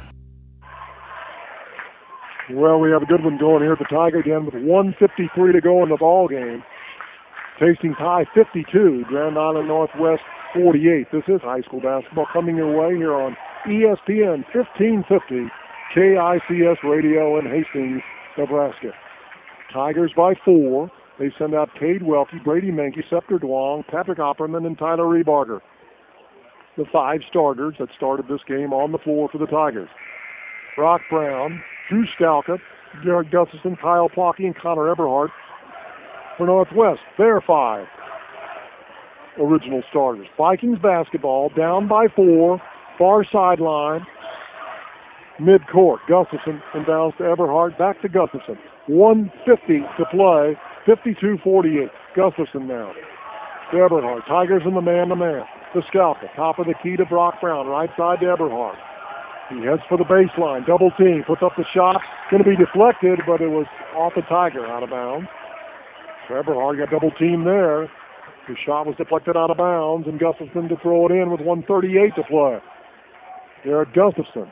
Well, we have a good one going here at the Tiger Den with one fifty-three to go in the ball game. Hastings High fifty-two, Grand Island Northwest forty-eight. This is high school basketball coming your way here on E S P N fifteen fifty K I C S Radio in Hastings, Nebraska. Tigers by four. They send out Cade Welke, Brady Menke, Scepter Duong, Patrick Opperman, and Tyler Rebarger. The five starters that started this game on the floor for the Tigers. Brock Brown, Drew Stalka, Jared Gustafson, Kyle Plocky, and Connor Eberhardt for Northwest. They're five original starters. Vikings basketball down by four, far sideline, midcourt. Gustafson inbounds to Eberhardt, back to Gustafson. one fifty to play, fifty-two forty-eight. Gustafson now to Eberhardt. Tigers in the man-to-man. To Stalka, top of the key to Brock Brown, right side to Eberhardt. He heads for the baseline, double team, puts up the shot, going to be deflected, but it was off the Tiger, out of bounds. So Eberhardt got double team there. His shot was deflected out of bounds, and Gustafson to throw it in with one thirty-eight to play. Jared Gustafson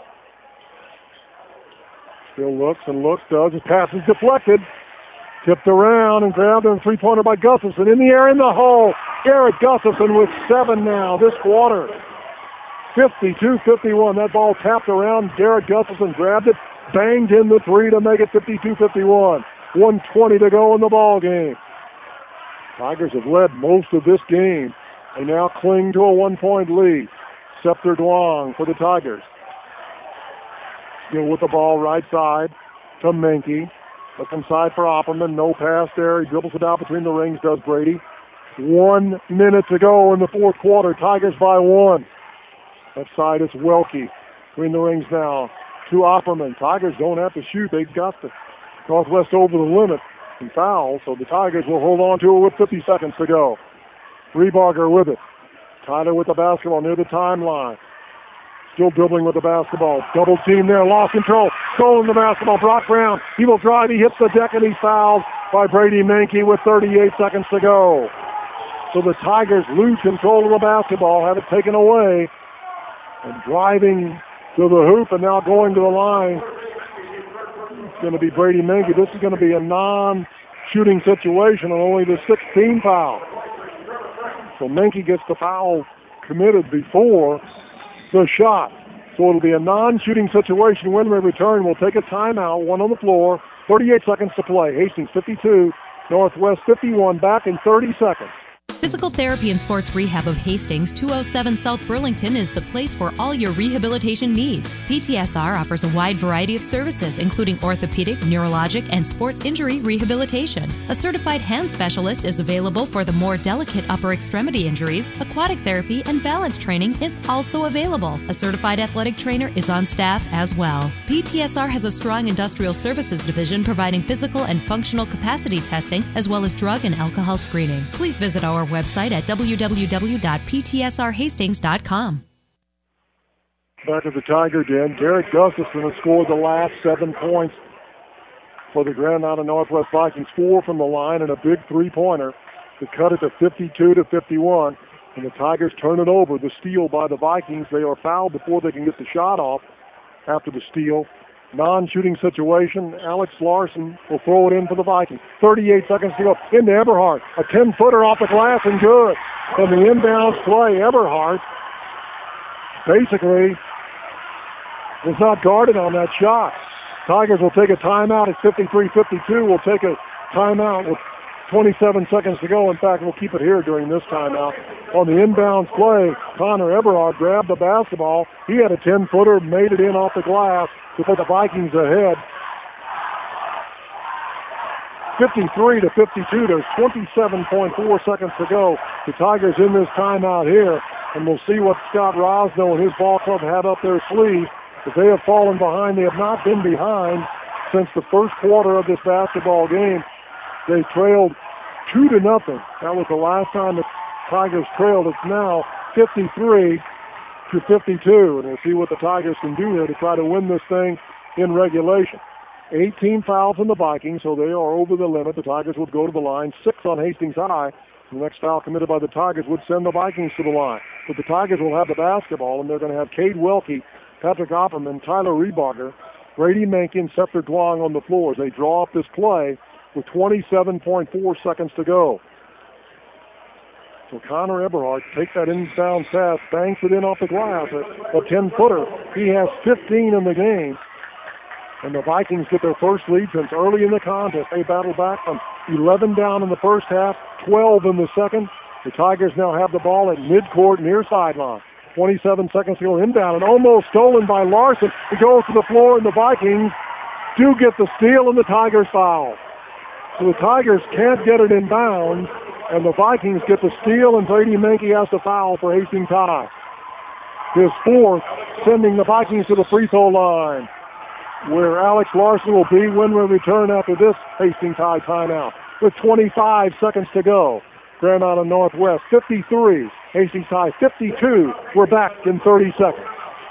still looks and looks, does. His pass is deflected. Tipped around and grabbed in a three-pointer by Gustafson. In the air, in the hole. Garrett Gustafson with seven now this quarter. fifty-two fifty-one. That ball tapped around. Garrett Gustafson grabbed it, banged in the three to make it fifty-two fifty-one. one twenty to go in the ball game. Tigers have led most of this game. They now cling to a one-point lead. Scepter Duong for the Tigers. Still with the ball right side to Menke. Left inside for Opperman. No pass there. He dribbles it out between the rings, does Brady. One minute to go in the fourth quarter. Tigers by one. Left side is Welke. Between the rings now to Opperman. Tigers don't have to shoot. They've got the Northwest over the limit and foul, so the Tigers will hold on to it with fifty seconds to go. Rebarger with it. Tyler with the basketball near the timeline. Still dribbling with the basketball. Double team there. Lost control. Stolen the basketball. Brock Brown. He will drive. He hits the deck and he's fouled by Brady Menke with thirty-eight seconds to go. So the Tigers lose control of the basketball, have it taken away, and driving to the hoop and now going to the line. It's going to be Brady Menke. This is going to be a non-shooting situation on only the sixteen foul. So Menke gets the foul committed before the shot. So it'll be a non-shooting situation. When we return, we'll take a timeout, one on the floor, thirty-eight seconds to play. Hastings fifty-two, Northwest fifty-one, back in thirty seconds. Physical Therapy and Sports Rehab of Hastings, two oh seven South Burlington is the place for all your rehabilitation needs. P T S R offers a wide variety of services, including orthopedic, neurologic, and sports injury rehabilitation. A certified hand specialist is available for the more delicate upper extremity injuries. Aquatic therapy and balance training is also available. A certified athletic trainer is on staff as well. P T S R has a strong industrial services division providing physical and functional capacity testing, as well as drug and alcohol screening. Please visit our website at w w w dot p t s r hastings dot com. Back at the Tiger Den, Garrett Gustafson has scored the last seven points for the Grand Island Northwest Vikings. Four from the line and a big three-pointer to cut it to fifty-two to fifty-one. And the Tigers turn it over. The steal by the Vikings. They are fouled before they can get the shot off after the steal. Non-shooting situation. Alex Larson will throw it in for the Vikings. thirty-eight seconds to go. Into Eberhardt. A ten-footer off the glass and good. From the inbounds play, Eberhardt basically was not guarded on that shot. Tigers will take a timeout at fifty-three fifty-two. We'll take a timeout with twenty-seven seconds to go. In fact, we'll keep it here during this timeout. On the inbounds play, Connor Eberhardt grabbed the basketball. He had a ten-footer, made it in off the glass to put the Vikings ahead. fifty-three to fifty-two. There's twenty-seven point four seconds to go. The Tigers in this timeout here, and we'll see what Scott Rosno and his ball club had up their sleeve But they have fallen behind. They have not been behind since the first quarter of this basketball game. They trailed two to nothing. That was the last time the Tigers trailed. It's now fifty-three to fifty-two, and we'll see what the Tigers can do here to try to win this thing in regulation. eighteen fouls on the Vikings, so they are over the limit. The Tigers would go to the line. Six on Hastings High. The next foul committed by the Tigers would send the Vikings to the line. But the Tigers will have the basketball, and they're going to have Cade Welke, Patrick Opperman, Tyler Rebarger, Brady Mencken, Scepter Duong on the floor as they draw up this play with twenty-seven point four seconds to go. So Connor Eberhardt takes that inbound pass, bangs it in off the glass, a, a ten-footer. He has fifteen in the game. And the Vikings get their first lead since early in the contest. They battle back from eleven down in the first half, twelve in the second. The Tigers now have the ball at midcourt near sideline. twenty-seven seconds to go inbound, and almost stolen by Larson. He goes to the floor, and the Vikings do get the steal, and the Tigers foul. So the Tigers can't get it inbound, and the Vikings get the steal, and Brady Mencken has to foul for Hastings High. His fourth, sending the Vikings to the free throw line, where Alex Larson will be when we return after this Hastings High timeout. With twenty-five seconds to go. Grand Island Northwest fifty-three, Hastings High fifty-two. We're back in thirty seconds.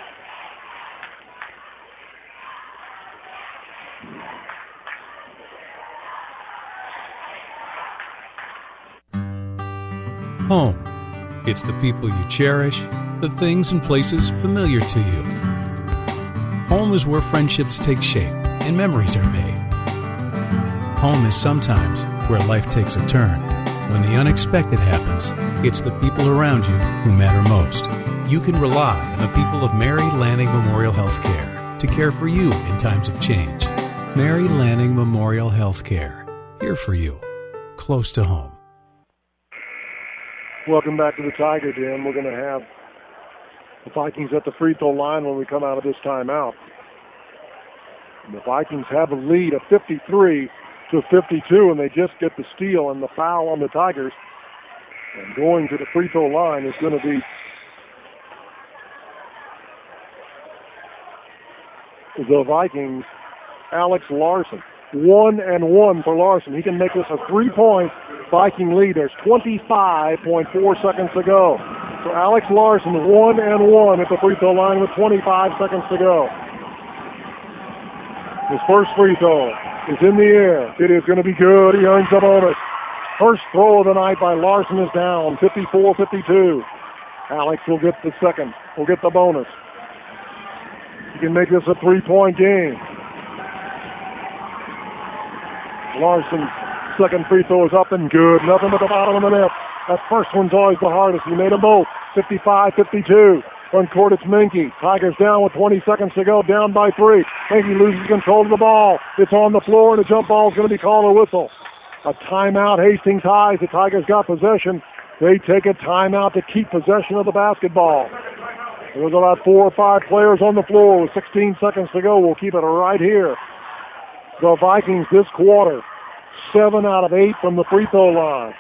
Home. It's the people you cherish, the things and places familiar to you. Home is where friendships take shape and memories are made. Home is sometimes where life takes a turn. When the unexpected happens, it's the people around you who matter most. You can rely on the people of Mary Lanning Memorial Healthcare to care for you in times of change. Mary Lanning Memorial Healthcare, here for you, close to home. Welcome back to the Tiger Den. We're going to have the Vikings at the free throw line when we come out of this timeout. And the Vikings have a lead of fifty-three to fifty-two, and they just get the steal and the foul on the Tigers. And going to the free throw line is going to be the Vikings, Alex Larson. One and one for Larson. He can make this a three-point Viking lead. There's twenty-five point four seconds to go. So Alex Larson, one and one at the free throw line with twenty-five seconds to go. His first free throw is in the air. It is going to be good. He earns a bonus. First throw of the night by Larson is down, fifty-four fifty-two. Alex will get the second. Will get the bonus. He can make this a three-point game. Larson's second free throw is up and good. Nothing but the bottom of the net. That first one's always the hardest. He made them both. fifty-five fifty-two. On court, it's Mencken. Tigers down with twenty seconds to go, down by three. Mencken loses control of the ball. It's on the floor, and the jump ball is going to be called a whistle. A timeout, Hastings High. The Tigers got possession. They take a timeout to keep possession of the basketball. There was about four or five players on the floor with sixteen seconds to go. We'll keep it right here. The Vikings this quarter, seven out of eight from the free throw line.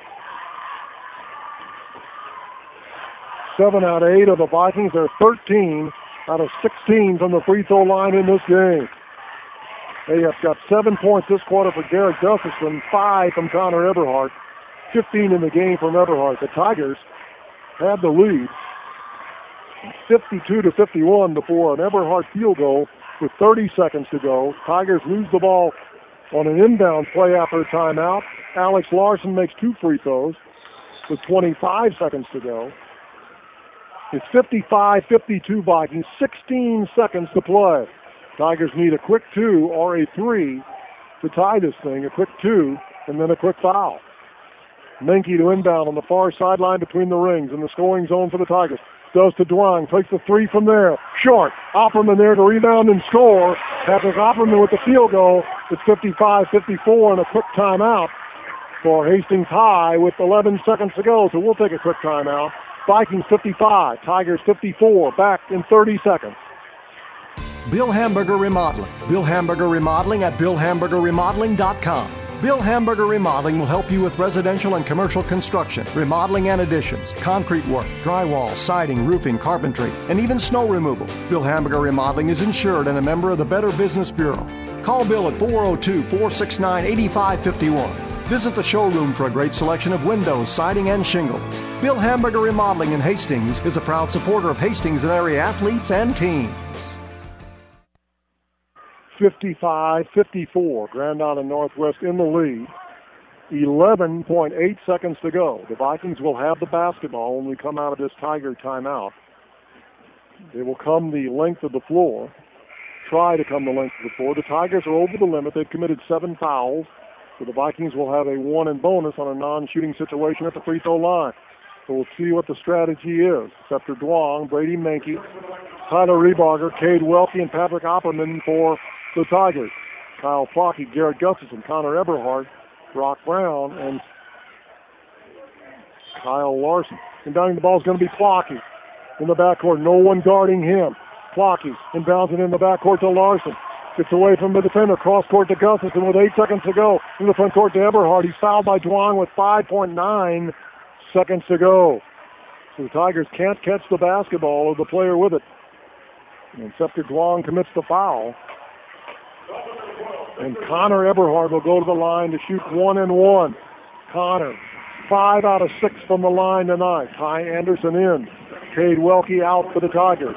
Seven out of eight of the Vikings. They're thirteen out of sixteen from the free throw line in this game. They have got seven points this quarter for Garrett Gustafson, five from Connor Eberhardt, fifteen in the game from Eberhardt. The Tigers had the lead, fifty-two to fifty-one before an Eberhardt field goal with thirty seconds to go. Tigers lose the ball on an inbound play after a timeout. Alex Larson makes two free throws with twenty-five seconds to go. It's fifty-five fifty-two Vikings, sixteen seconds to play. Tigers need a quick two or a three to tie this thing, a quick two, and then a quick foul. Mencken to inbound on the far sideline between the rings in the scoring zone for the Tigers. Goes to Duong, takes the three from there. Short. Opperman there to rebound and score. Patrick Opperman with the field goal. It's fifty-five fifty-four and a quick timeout for Hastings High with eleven seconds to go. So we'll take a quick timeout. Vikings fifty-five, Tigers fifty-four. Back in thirty seconds. Bill Hamburger Remodeling. Bill Hamburger Remodeling at bill hamburger remodeling dot com. Bill Hamburger Remodeling will help you with residential and commercial construction, remodeling and additions, concrete work, drywall, siding, roofing, carpentry, and even snow removal. Bill Hamburger Remodeling is insured and a member of the Better Business Bureau. Call Bill at four oh two, four six nine, eight five five one. Visit the showroom for a great selection of windows, siding, and shingles. Bill Hamburger Remodeling in Hastings is a proud supporter of Hastings and area athletes and teams. fifty-five fifty-four, Grand Island Northwest in the lead. eleven point eight seconds to go. The Vikings will have the basketball when we come out of this Tiger timeout. They will come the length of the floor, try to come the length of the floor. The Tigers are over the limit. They've committed seven fouls, so the Vikings will have a one and bonus on a non-shooting situation at the free throw line. So we'll see what the strategy is. Scepter Duong, Brady Mankey, Tyler Rebarger, Cade Welke, and Patrick Opperman for the Tigers. Kyle Plocky, Garrett Gustafson, Connor Eberhardt, Brock Brown, and Kyle Larson. And down the ball is going to be Plocky in the backcourt. No one guarding him. Plocky inbounds it in the backcourt to Larson. Gets away from the defender. Cross court to Gustafson with eight seconds to go. In the front court to Eberhardt. He's fouled by Duong with five point nine seconds to go. So the Tigers can't catch the basketball or the player with it. And Scepter Duong commits the foul. And Connor Eberhardt will go to the line to shoot one and one. Connor, five out of six from the line tonight. Ty Anderson in. Cade Welke out for the Tigers.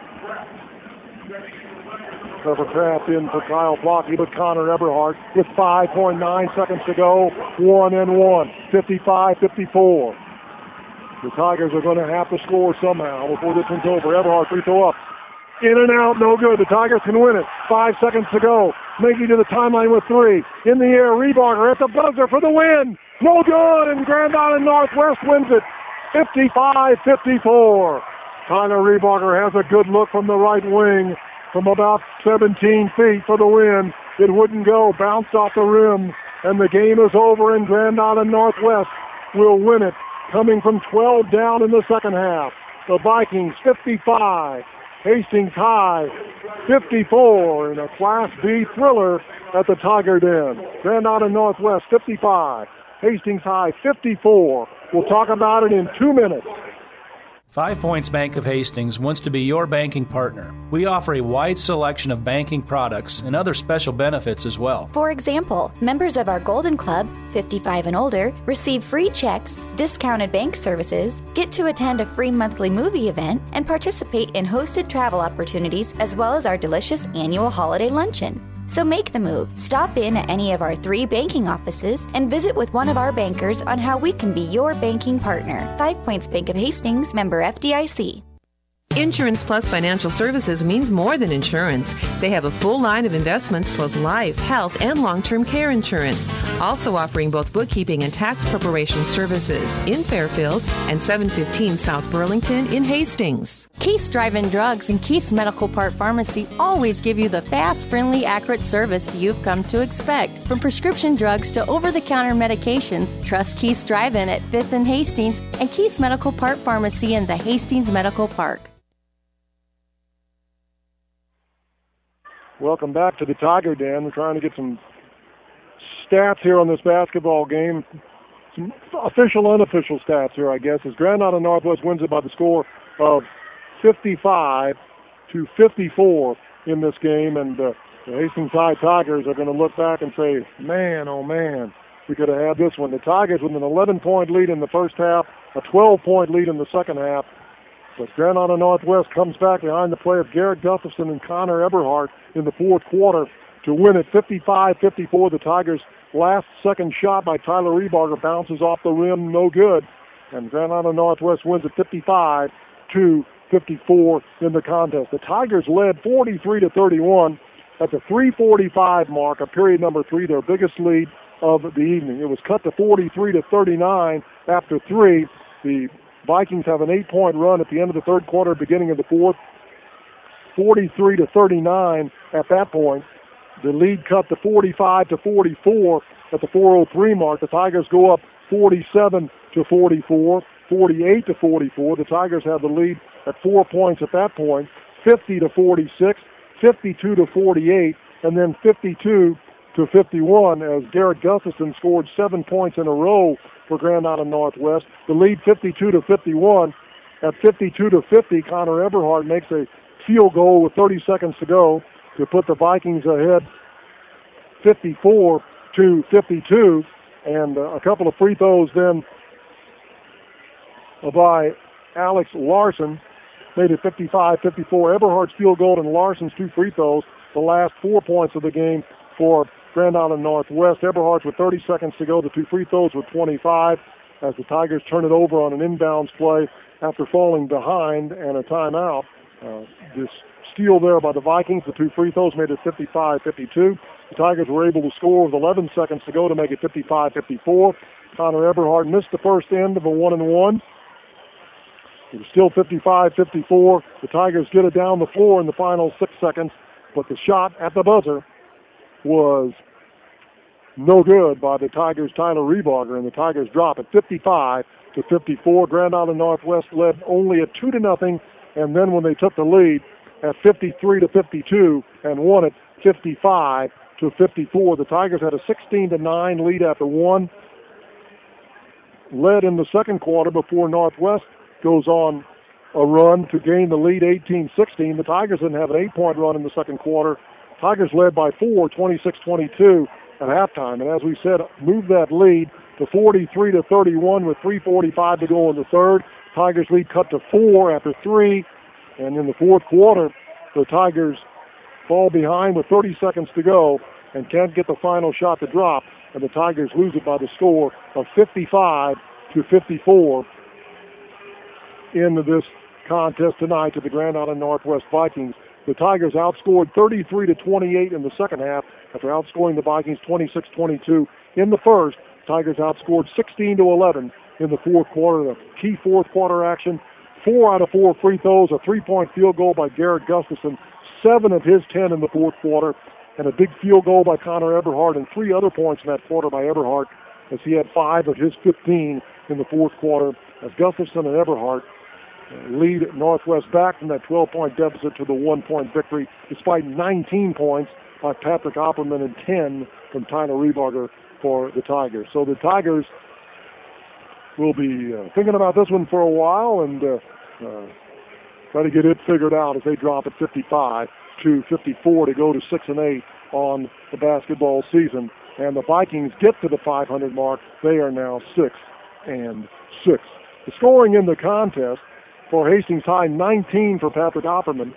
Trevor Kraft in for Kyle Plocky, but Connor Eberhardt with five point nine seconds to go. One and one. fifty-five fifty-four. The Tigers are going to have to score somehow before this one's over. Eberhardt free throw up. In and out, no good. The Tigers can win it. Five seconds to go. Making to the timeline with three. In the air, Rebarger at the buzzer for the win. No good, and Grand Island Northwest wins it. fifty-five fifty-four. Tyler Rebarger has a good look from the right wing from about seventeen feet for the win. It wouldn't go. Bounced off the rim, and the game is over, and Grand Island Northwest will win it. Coming from twelve down in the second half. The Vikings fifty-five. Hastings High, fifty-four in a Class B thriller at the Tiger Den. Grand Island Northwest, fifty-five. Hastings High, fifty-four. We'll talk about it in two minutes. Five Points Bank of Hastings wants to be your banking partner. We offer a wide selection of banking products and other special benefits as well. For example, members of our Golden Club, fifty-five and older, receive free checks, discounted bank services, get to attend a free monthly movie event, and participate in hosted travel opportunities as well as our delicious annual holiday luncheon. So make the move. Stop in at any of our three banking offices and visit with one of our bankers on how we can be your banking partner. Five Points Bank of Hastings, member F D I C. Insurance Plus Financial Services means more than insurance. They have a full line of investments plus life, health, and long-term care insurance. Also offering both bookkeeping and tax preparation services in Fairfield and seven fifteen South Burlington in Hastings. Keith's Drive-In Drugs and Keith's Medical Part Pharmacy always give you the fast, friendly, accurate service you've come to expect. From prescription drugs to over-the-counter medications, trust Keith's Drive-In at fifth and Hastings and Keith's Medical Part Pharmacy in the Hastings Medical Park. Welcome back to the Tiger Den. We're trying to get some stats here on this basketball game. Some official, unofficial stats here, I guess, as Grand Island Northwest wins it by the score of fifty-five to fifty-four in this game. And uh, the Hastings High Tigers are going to look back and say, man, oh man, we could have had this one. The Tigers with an eleven-point lead in the first half, a twelve-point lead in the second half. But Grand Island Northwest comes back behind the play of Garrett Gustafson and Connor Eberhardt in the fourth quarter to win it fifty-five fifty-four. The Tigers' last second shot by Tyler Rebarger bounces off the rim, no good. And Grand Island Northwest wins it fifty-five to fifty-four in the contest. The Tigers led forty-three to thirty-one at the three forty-five mark of period number three, their biggest lead of the evening. It was cut to forty-three to thirty-nine after three. The Vikings have an eight-point run at the end of the third quarter, beginning of the fourth. forty-three to thirty-nine at that point. The lead cut to forty-five to forty-four at the four oh three mark. The Tigers go up forty-seven to forty-four, forty-eight to forty-four. The Tigers have the lead at four points at that point, fifty to forty-six, fifty-two to forty-eight, and then fifty-two to fifty-one as Garrett Gustafson scored seven points in a row for Grand Island Northwest. The lead fifty-two to fifty-one. At fifty-two to fifty, Connor Eberhardt makes a field goal with thirty seconds to go to put the Vikings ahead fifty-four to fifty-two. And uh, a couple of free throws then by Alex Larson made it fifty-five fifty-four. Eberhardt's field goal and Larson's two free throws, the last four points of the game for Grand Island Northwest. Eberhardt with thirty seconds to go. The two free throws with twenty-five as the Tigers turn it over on an inbounds play after falling behind and a timeout. Uh, this steal there by the Vikings. The two free throws made it fifty-five fifty-two. The Tigers were able to score with eleven seconds to go to make it fifty-five fifty-four. Connor Eberhardt missed the first end of a one and one. It was still fifty-five fifty-four. The Tigers get it down the floor in the final six seconds, but the shot at the buzzer was no good by the Tigers' Tyler Rebarger, and the Tigers drop at fifty-five to fifty-four. Grand Island Northwest led only at two to nothing, and then when they took the lead at fifty-three to fifty-two and won it fifty-five to fifty-four. The Tigers had a sixteen to nine lead after one. Led in the second quarter before Northwest goes on a run to gain the lead eighteen sixteen. The Tigers didn't have an eight-point run in the second quarter. Tigers led by four, twenty-six twenty-two at halftime. And as we said, moved that lead to forty-three to thirty-one with three forty-five to go in the third. Tigers lead cut to four after three. And in the fourth quarter, the Tigers fall behind with thirty seconds to go and can't get the final shot to drop. And the Tigers lose it by the score of fifty-five to fifty-four in this contest tonight to the Grand Island Northwest Vikings. The Tigers outscored thirty-three to twenty-eight in the second half after outscoring the Vikings twenty-six twenty-two in the first. Tigers outscored sixteen to eleven in the fourth quarter. The key fourth quarter action, four out of four free throws, a three-point field goal by Garrett Gustafson, seven of his ten in the fourth quarter, and a big field goal by Connor Eberhardt, and three other points in that quarter by Eberhardt as he had five of his fifteen in the fourth quarter as Gustafson and Eberhardt lead Northwest back from that twelve-point deficit to the one-point victory, despite nineteen points by Patrick Opperman and ten from Tyler Rebarger for the Tigers. So the Tigers will be uh, thinking about this one for a while and uh, uh, try to get it figured out as they drop at fifty-five to fifty-four to go to six and eight on the basketball season. And the Vikings get to the five hundred mark. They are now six and six. The scoring in the contest for Hastings High, nineteen for Patrick Opperman,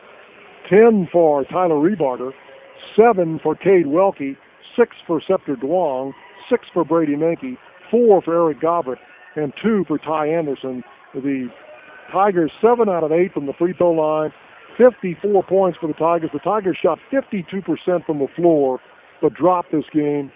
ten for Tyler Rebarger, seven for Cade Welke, six for Scepter Duong, six for Brady Menke, four for Eric Gobert, and two for Ty Anderson. The Tigers, seven out of eight from the free throw line, fifty-four points for the Tigers. The Tigers shot fifty-two percent from the floor, but dropped this game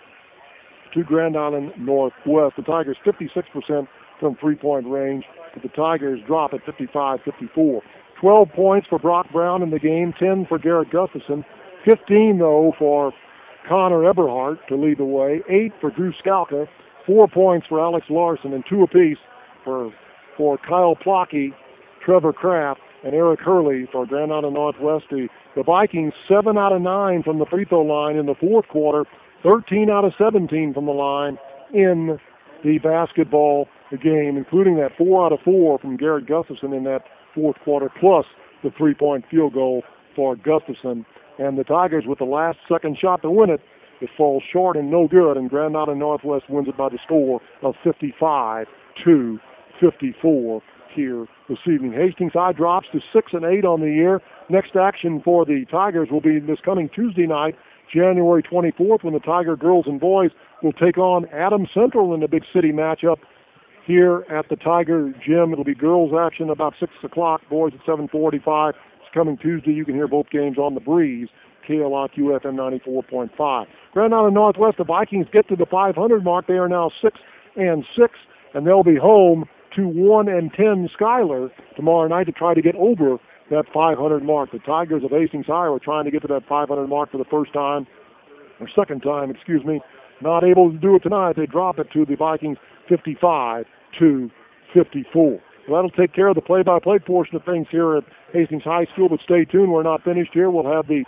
to Grand Island Northwest. The Tigers, fifty-six percent from three-point range, but the Tigers drop at fifty-five fifty-four. twelve points for Brock Brown in the game, ten for Garrett Gustafson, fifteen, though, for Connor Eberhardt to lead the way, eight for Drew Skalka, four points for Alex Larson, and two apiece for, for Kyle Plocky, Trevor Kraft, and Eric Hurley for Grand Island Northwest. The, the Vikings, seven out of nine from the free throw line in the fourth quarter, thirteen out of seventeen from the line in the basketball game, including that four out of four from Garrett Gustafson in that fourth quarter, plus the three-point field goal for Gustafson. And the Tigers, with the last second shot to win it, it falls short and no good, and Grand Island Northwest wins it by the score of fifty-five to fifty-four here this evening. Hastings High drops to six and eight on the year. Next action for the Tigers will be this coming Tuesday night, January twenty-fourth, when the Tiger girls and boys will take on Adams Central in the big city matchup here at the Tiger Gym. It'll be girls action about six o'clock, boys at seven forty-five. It's coming Tuesday. You can hear both games on the Breeze, K L I Q F M ninety-four point five. Grand Island Northwest, the Vikings get to the five hundred mark. They are now six and six, and they'll be home to one and ten Schuyler tomorrow night to try to get over that five hundred mark. The Tigers of Hastings High are trying to get to that five hundred mark for the first time, or second time, excuse me. Not able to do it tonight. They drop it to the Vikings fifty-five to fifty-four. Well, that'll take care of the play-by-play portion of things here at Hastings High School, but stay tuned. We're not finished here. We'll have the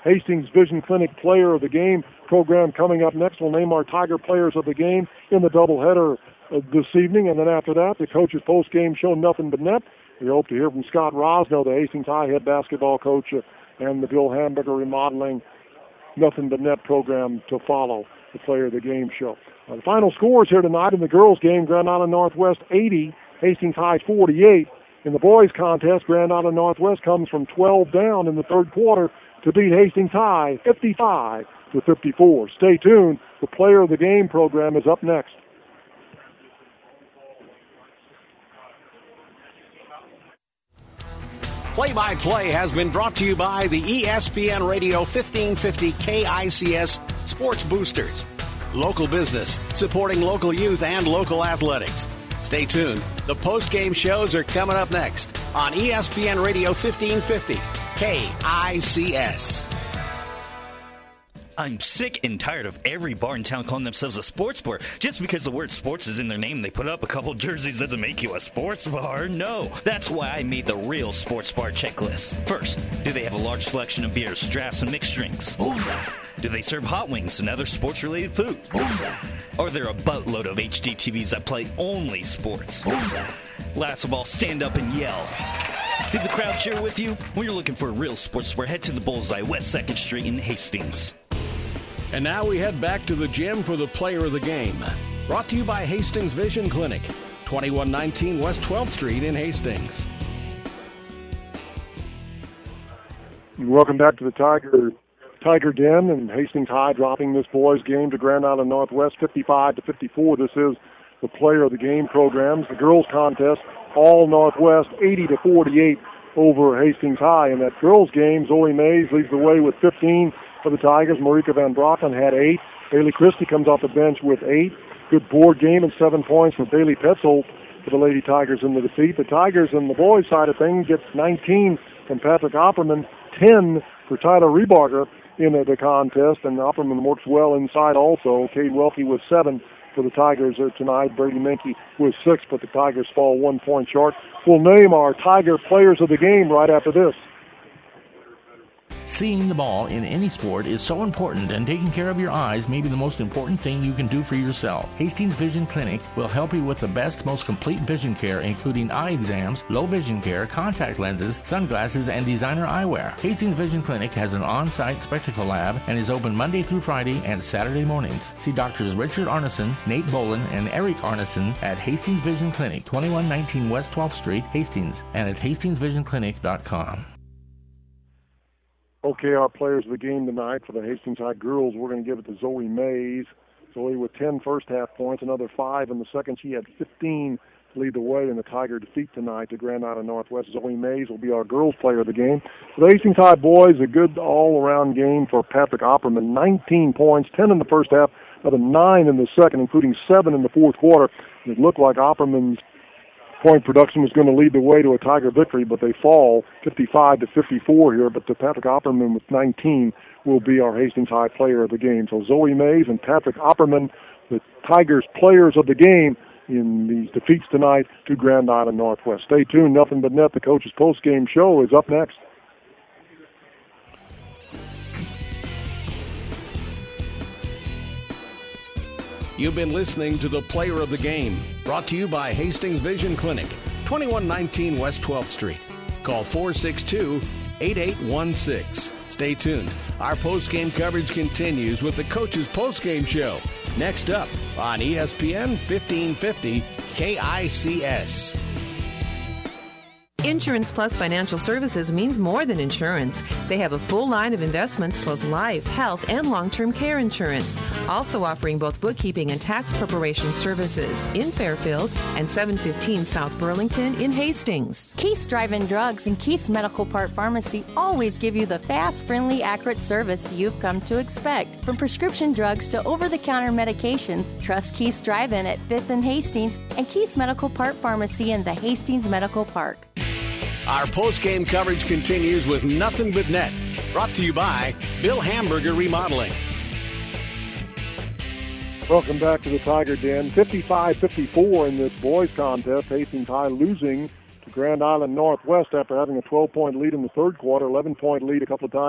Hastings Vision Clinic Player of the Game program coming up next. We'll name our Tiger Players of the Game in the doubleheader uh, this evening. And then after that, the coach's post-game show, Nothing But Net. We hope to hear from Scott Rosno, the Hastings High head basketball coach, uh, and the Bill Hamburger Remodeling Nothing But Net program to follow the Player of the Game show. Uh, the final scores here tonight in the girls' game, Grand Island Northwest eighty, Hastings High forty-eight. In the boys' contest, Grand Island Northwest comes from twelve down in the third quarter to beat Hastings High fifty-five to fifty-four. Stay tuned. The Player of the Game program is up next. Play-by-play has been brought to you by the E S P N Radio fifteen fifty K I C S Sports Boosters. Local business, supporting local youth and local athletics. Stay tuned. The post-game shows are coming up next on E S P N Radio fifteen fifty K I C S. I'm sick and tired of every bar in town calling themselves a sports bar. Just because the word sports is in their name, they put up a couple jerseys doesn't make you a sports bar. No. That's why I made the real sports bar checklist. First, do they have a large selection of beers, drafts, and mixed drinks? Bullseye. Do they serve hot wings and other sports-related food? Bullseye. Are there a buttload of H D T Vs that play only sports? Bullseye. Last of all, stand up and yell. Did the crowd cheer with you? When you're looking for a real sports bar, head to the Bullseye, West second Street in Hastings. And now we head back to the gym for the Player of the Game. Brought to you by Hastings Vision Clinic, twenty-one nineteen West twelfth Street in Hastings. Welcome back to the Tiger Tiger Den, and Hastings High dropping this boys' game to Grand Island Northwest fifty-five to fifty-four. This is the Player of the Game programs. The girls' contest, all Northwest eighty to forty-eight over Hastings High. In that girls' game, Zoe Mays leads the way with fifteen. For the Tigers, Marika Van Brocken had eight. Bailey Christie comes off the bench with eight. Good board game and seven points for Bailey Petzold for the Lady Tigers in the defeat. The Tigers on the boys' side of things gets nineteen from Patrick Opperman, ten for Tyler Rebarger in the contest, and Opperman works well inside also. Cade Welke with seven for the Tigers tonight. Brady Menke with six, but the Tigers fall one point short. We'll name our Tiger Players of the Game right after this. Seeing the ball in any sport is so important, and taking care of your eyes may be the most important thing you can do for yourself. Hastings Vision Clinic will help you with the best, most complete vision care, including eye exams, low vision care, contact lenses, sunglasses, and designer eyewear. Hastings Vision Clinic has an on-site spectacle lab and is open Monday through Friday and Saturday mornings. See Doctors Richard Arneson, Nate Bolin, and Eric Arneson at Hastings Vision Clinic, twenty-one nineteen West twelfth Street, Hastings, and at hastings vision clinic dot com. Okay, our players of the game tonight for the Hastings High girls, we're going to give it to Zoe Mays. Zoe with ten first half points, another five in the second. She had fifteen to lead the way in the Tiger defeat tonight to Grand Island Northwest. Zoe Mays will be our girls player of the game. For the Hastings High boys, a good all-around game for Patrick Opperman. nineteen points, ten in the first half, another nine in the second, including seven in the fourth quarter. It looked like Opperman's point production was going to lead the way to a Tiger victory, but they fall fifty-five to fifty-four here. But the Patrick Opperman with nineteen will be our Hastings High player of the game. So Zoe Mays and Patrick Opperman, the Tigers players of the game in these defeats tonight to Grand Island Northwest. Stay tuned. Nothing But Net, the coach's post-game show, is up next. You've been listening to the Player of the Game, brought to you by Hastings Vision Clinic, twenty-one nineteen West twelfth Street. Call four six two, eight eight one six. Stay tuned. Our post-game coverage continues with the coach's post-game show. Next up on E S P N fifteen fifty K I C S. Insurance Plus Financial Services means more than insurance. They have a full line of investments plus life, health, and long-term care insurance. Also offering both bookkeeping and tax preparation services in Fairfield and seven fifteen South Burlington in Hastings. Keith's Drive-In Drugs and Keith's Medical Part Pharmacy always give you the fast, friendly, accurate service you've come to expect. From prescription drugs to over-the-counter medications, trust Keith's Drive-In at fifth and Hastings and Keith's Medical Part Pharmacy in the Hastings Medical Park. Our post-game coverage continues with Nothing But Net, brought to you by Bill Hamburger Remodeling. Welcome back to the Tiger Den. fifty-five fifty-four in this boys contest. Hastings High losing to Grand Island Northwest after having a twelve-point lead in the third quarter, eleven-point lead a couple of times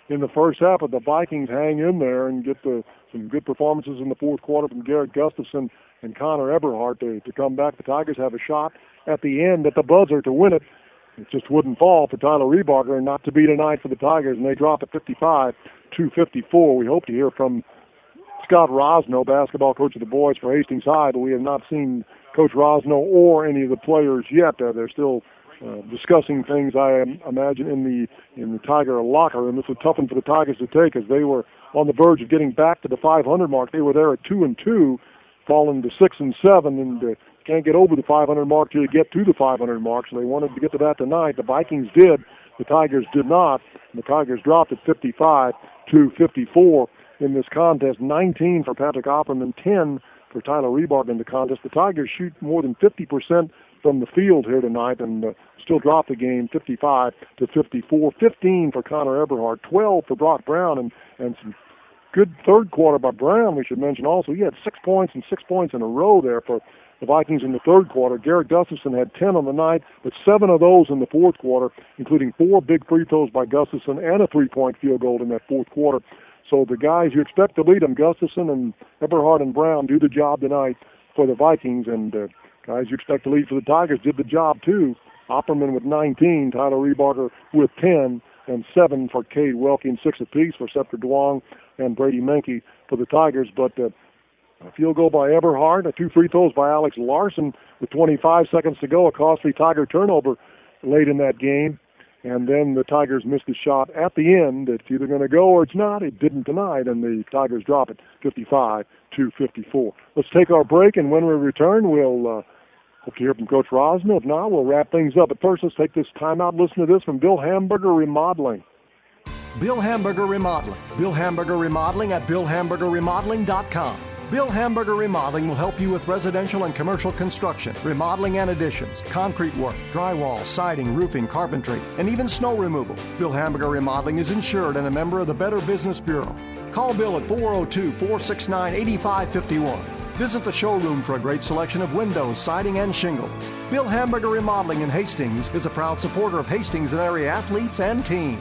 in the first half, but the Vikings hang in there and get the, some good performances in the fourth quarter from Garrett Gustafson and Connor Eberhardt to, to come back. The Tigers have a shot at the end at the buzzer to win it. It just wouldn't fall for Tyler Rebarger, and not to be tonight for the Tigers, and they drop at fifty-five to fifty-four. We hope to hear from Scott Rosno, basketball coach of the boys for Hastings High, but we have not seen Coach Rosno or any of the players yet. Uh, they're still uh, discussing things, I imagine, in the in the Tiger locker room. This was tough one for the Tigers to take, as they were on the verge of getting back to the five hundred mark. They were there at two and two, falling to six and seven, and uh, can't get over the five hundred mark till you get to the five hundred mark. So they wanted to get to that tonight. The Vikings did. The Tigers did not. And the Tigers dropped at fifty-five to fifty-four in this contest. nineteen for Patrick Opperman, ten for Tyler Rebarger in the contest. The Tigers shoot more than fifty percent from the field here tonight and uh, still drop the game fifty-five to fifty-four. fifteen for Connor Eberhardt, twelve for Brock Brown, and, and some good third quarter by Brown, we should mention also. He had six points and six points in a row there for the Vikings in the third quarter. Garrett Gustafson had ten on the night, but seven of those in the fourth quarter, including four big free throws by Gustafson and a three-point field goal in that fourth quarter. So the guys you expect to lead them, Gustafson and Eberhardt and Brown, do the job tonight for the Vikings, and uh, guys you expect to lead for the Tigers did the job too. Opperman with nineteen, Tyler Rebarger with ten, and seven for Cade Welke, and six apiece for Scepter Duong and Brady Menke for the Tigers. But uh, a field goal by Eberhardt, a two free throws by Alex Larson with twenty-five seconds to go, a costly Tiger turnover late in that game. And then the Tigers missed a shot at the end. It's either going to go or it's not. It didn't tonight, and the Tigers drop it fifty-five to fifty-four. Let's take our break, and when we return, we'll uh, hope to hear from Coach Rosno. If not, we'll wrap things up. But first, let's take this time out and listen to this from Bill Hamburger Remodeling. Bill Hamburger Remodeling. Bill Hamburger Remodeling at bill hamburger remodeling dot com. Bill Hamburger Remodeling will help you with residential and commercial construction, remodeling and additions, concrete work, drywall, siding, roofing, carpentry, and even snow removal. Bill Hamburger Remodeling is insured and a member of the Better Business Bureau. Call Bill at four oh two, four six nine, eight five five one. Visit the showroom for a great selection of windows, siding, and shingles. Bill Hamburger Remodeling in Hastings is a proud supporter of Hastings and area athletes and teams.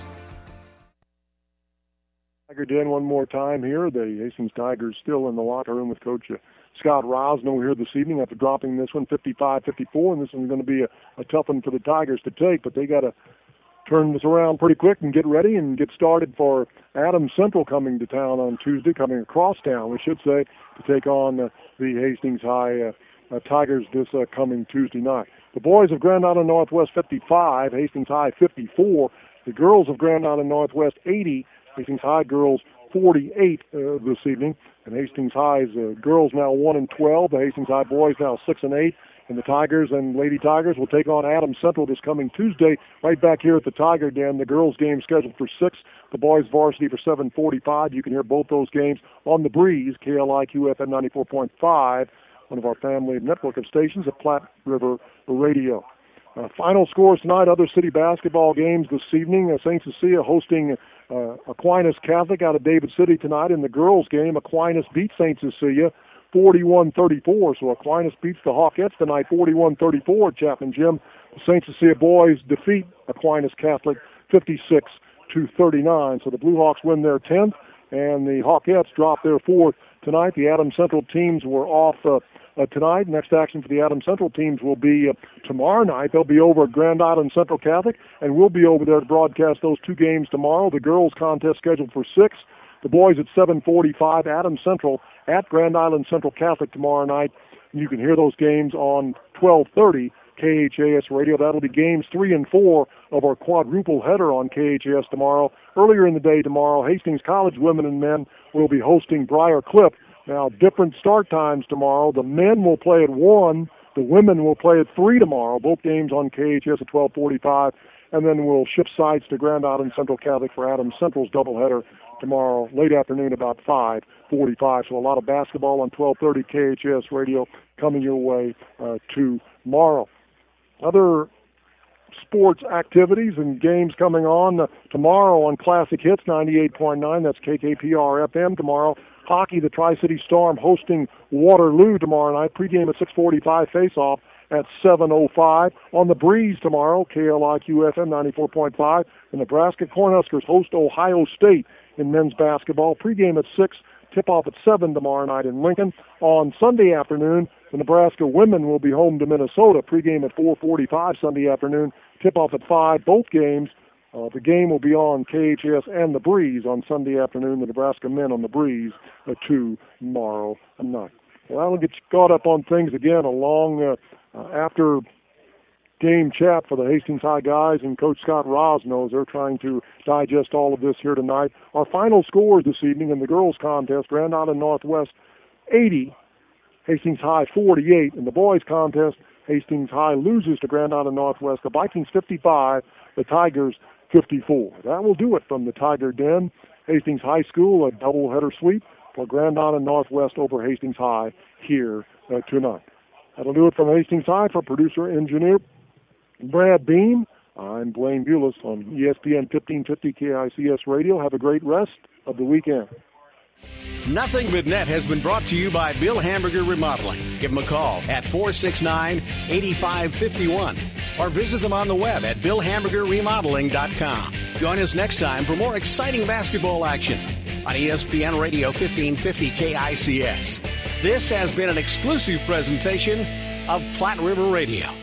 Tiger Den one more time here. The Hastings Tigers still in the locker room with Coach uh, Scott Rosno here this evening after dropping this one fifty-five fifty-four, and this one's going to be a, a tough one for the Tigers to take, but they got to turn this around pretty quick and get ready and get started for Adams Central coming to town on Tuesday, coming across town, we should say, to take on uh, the Hastings High uh, uh, Tigers this uh, coming Tuesday night. The boys of Grand Island Northwest fifty-five, Hastings High fifty-four. The girls of Grand Island Northwest eighty, Hastings High girls forty-eight uh, this evening, and Hastings High's uh, girls now one and twelve. The Hastings High boys now six and eight, and the Tigers and Lady Tigers will take on Adams Central this coming Tuesday, right back here at the Tiger Den. The girls' game scheduled for six, the boys' varsity for seven forty-five. You can hear both those games on the Breeze, K L I Q F M ninety-four point five, one of our family network of stations at Platte River Radio. Uh, final scores tonight, other city basketball games this evening. Uh, Saint Cecilia hosting uh, Aquinas Catholic out of David City tonight. In the girls' game, Aquinas beats Saint Cecilia forty-one thirty-four. So Aquinas beats the Hawkettes tonight forty-one thirty-four at Chapman Gym. The Saint Cecilia boys defeat Aquinas Catholic fifty-six to thirty-nine. So the Blue Hawks win their tenth, and the Hawkettes drop their fourth tonight. The Adams Central teams were off uh, Uh, tonight. Next action for the Adams Central teams will be uh, tomorrow night. They'll be over at Grand Island Central Catholic, and we'll be over there to broadcast those two games tomorrow. The girls' contest scheduled for six. The boys at seven forty-five. Adams Central at Grand Island Central Catholic tomorrow night. You can hear those games on twelve thirty K H A S Radio. That'll be games three and four of our quadruple header on K H A S tomorrow. Earlier in the day tomorrow, Hastings College women and men will be hosting Briar Cliff. Now, different start times tomorrow. The men will play at one. The women will play at three tomorrow. Both games on K H S at twelve forty-five. And then we'll shift sides to Grand Island Central Catholic for Adams Central's doubleheader tomorrow, late afternoon, about five forty-five. So a lot of basketball on twelve thirty K H S Radio coming your way uh, tomorrow. Other sports activities and games coming on uh, tomorrow on Classic Hits ninety-eight point nine. That's K K P R F M tomorrow. Hockey, the Tri-City Storm hosting Waterloo tomorrow night. Pregame at six forty-five, face-off at seven oh five. On the Breeze tomorrow, K L I Q F M ninety-four point five. The Nebraska Cornhuskers host Ohio State in men's basketball. Pregame at six, tip-off at seven tomorrow night in Lincoln. On Sunday afternoon, the Nebraska women will be home to Minnesota. Pregame at four forty-five Sunday afternoon, tip-off at five. Both games, uh, the game will be on K H S and the Breeze on Sunday afternoon. The Nebraska men on the Breeze at two tomorrow night. Well, we'll get you caught up on things again along uh, uh, after game chat for the Hastings High guys and Coach Scott Rosno. They're trying to digest all of this here tonight. Our final scores this evening in the girls' contest: Grand Island Northwest eighty, Hastings High forty-eight. In the boys' contest, Hastings High loses to Grand Island Northwest. The Vikings fifty-five, the Tigers fifty-four. That will do it from the Tiger Den. Hastings High School, a doubleheader sweep for Grand Island Northwest over Hastings High here uh, tonight. That'll do it from Hastings High. For producer-engineer Brad Beam, I'm Blaine Bulis on E S P N fifteen fifty K I C S Radio. Have a great rest of the weekend. Nothing But Net has been brought to you by Bill Hamburger Remodeling. Give them a call at four six nine, eight five five one or visit them on the web at bill hamburger remodeling dot com. Join us next time for more exciting basketball action on E S P N Radio fifteen fifty K I C S. This has been an exclusive presentation of Platte River Radio.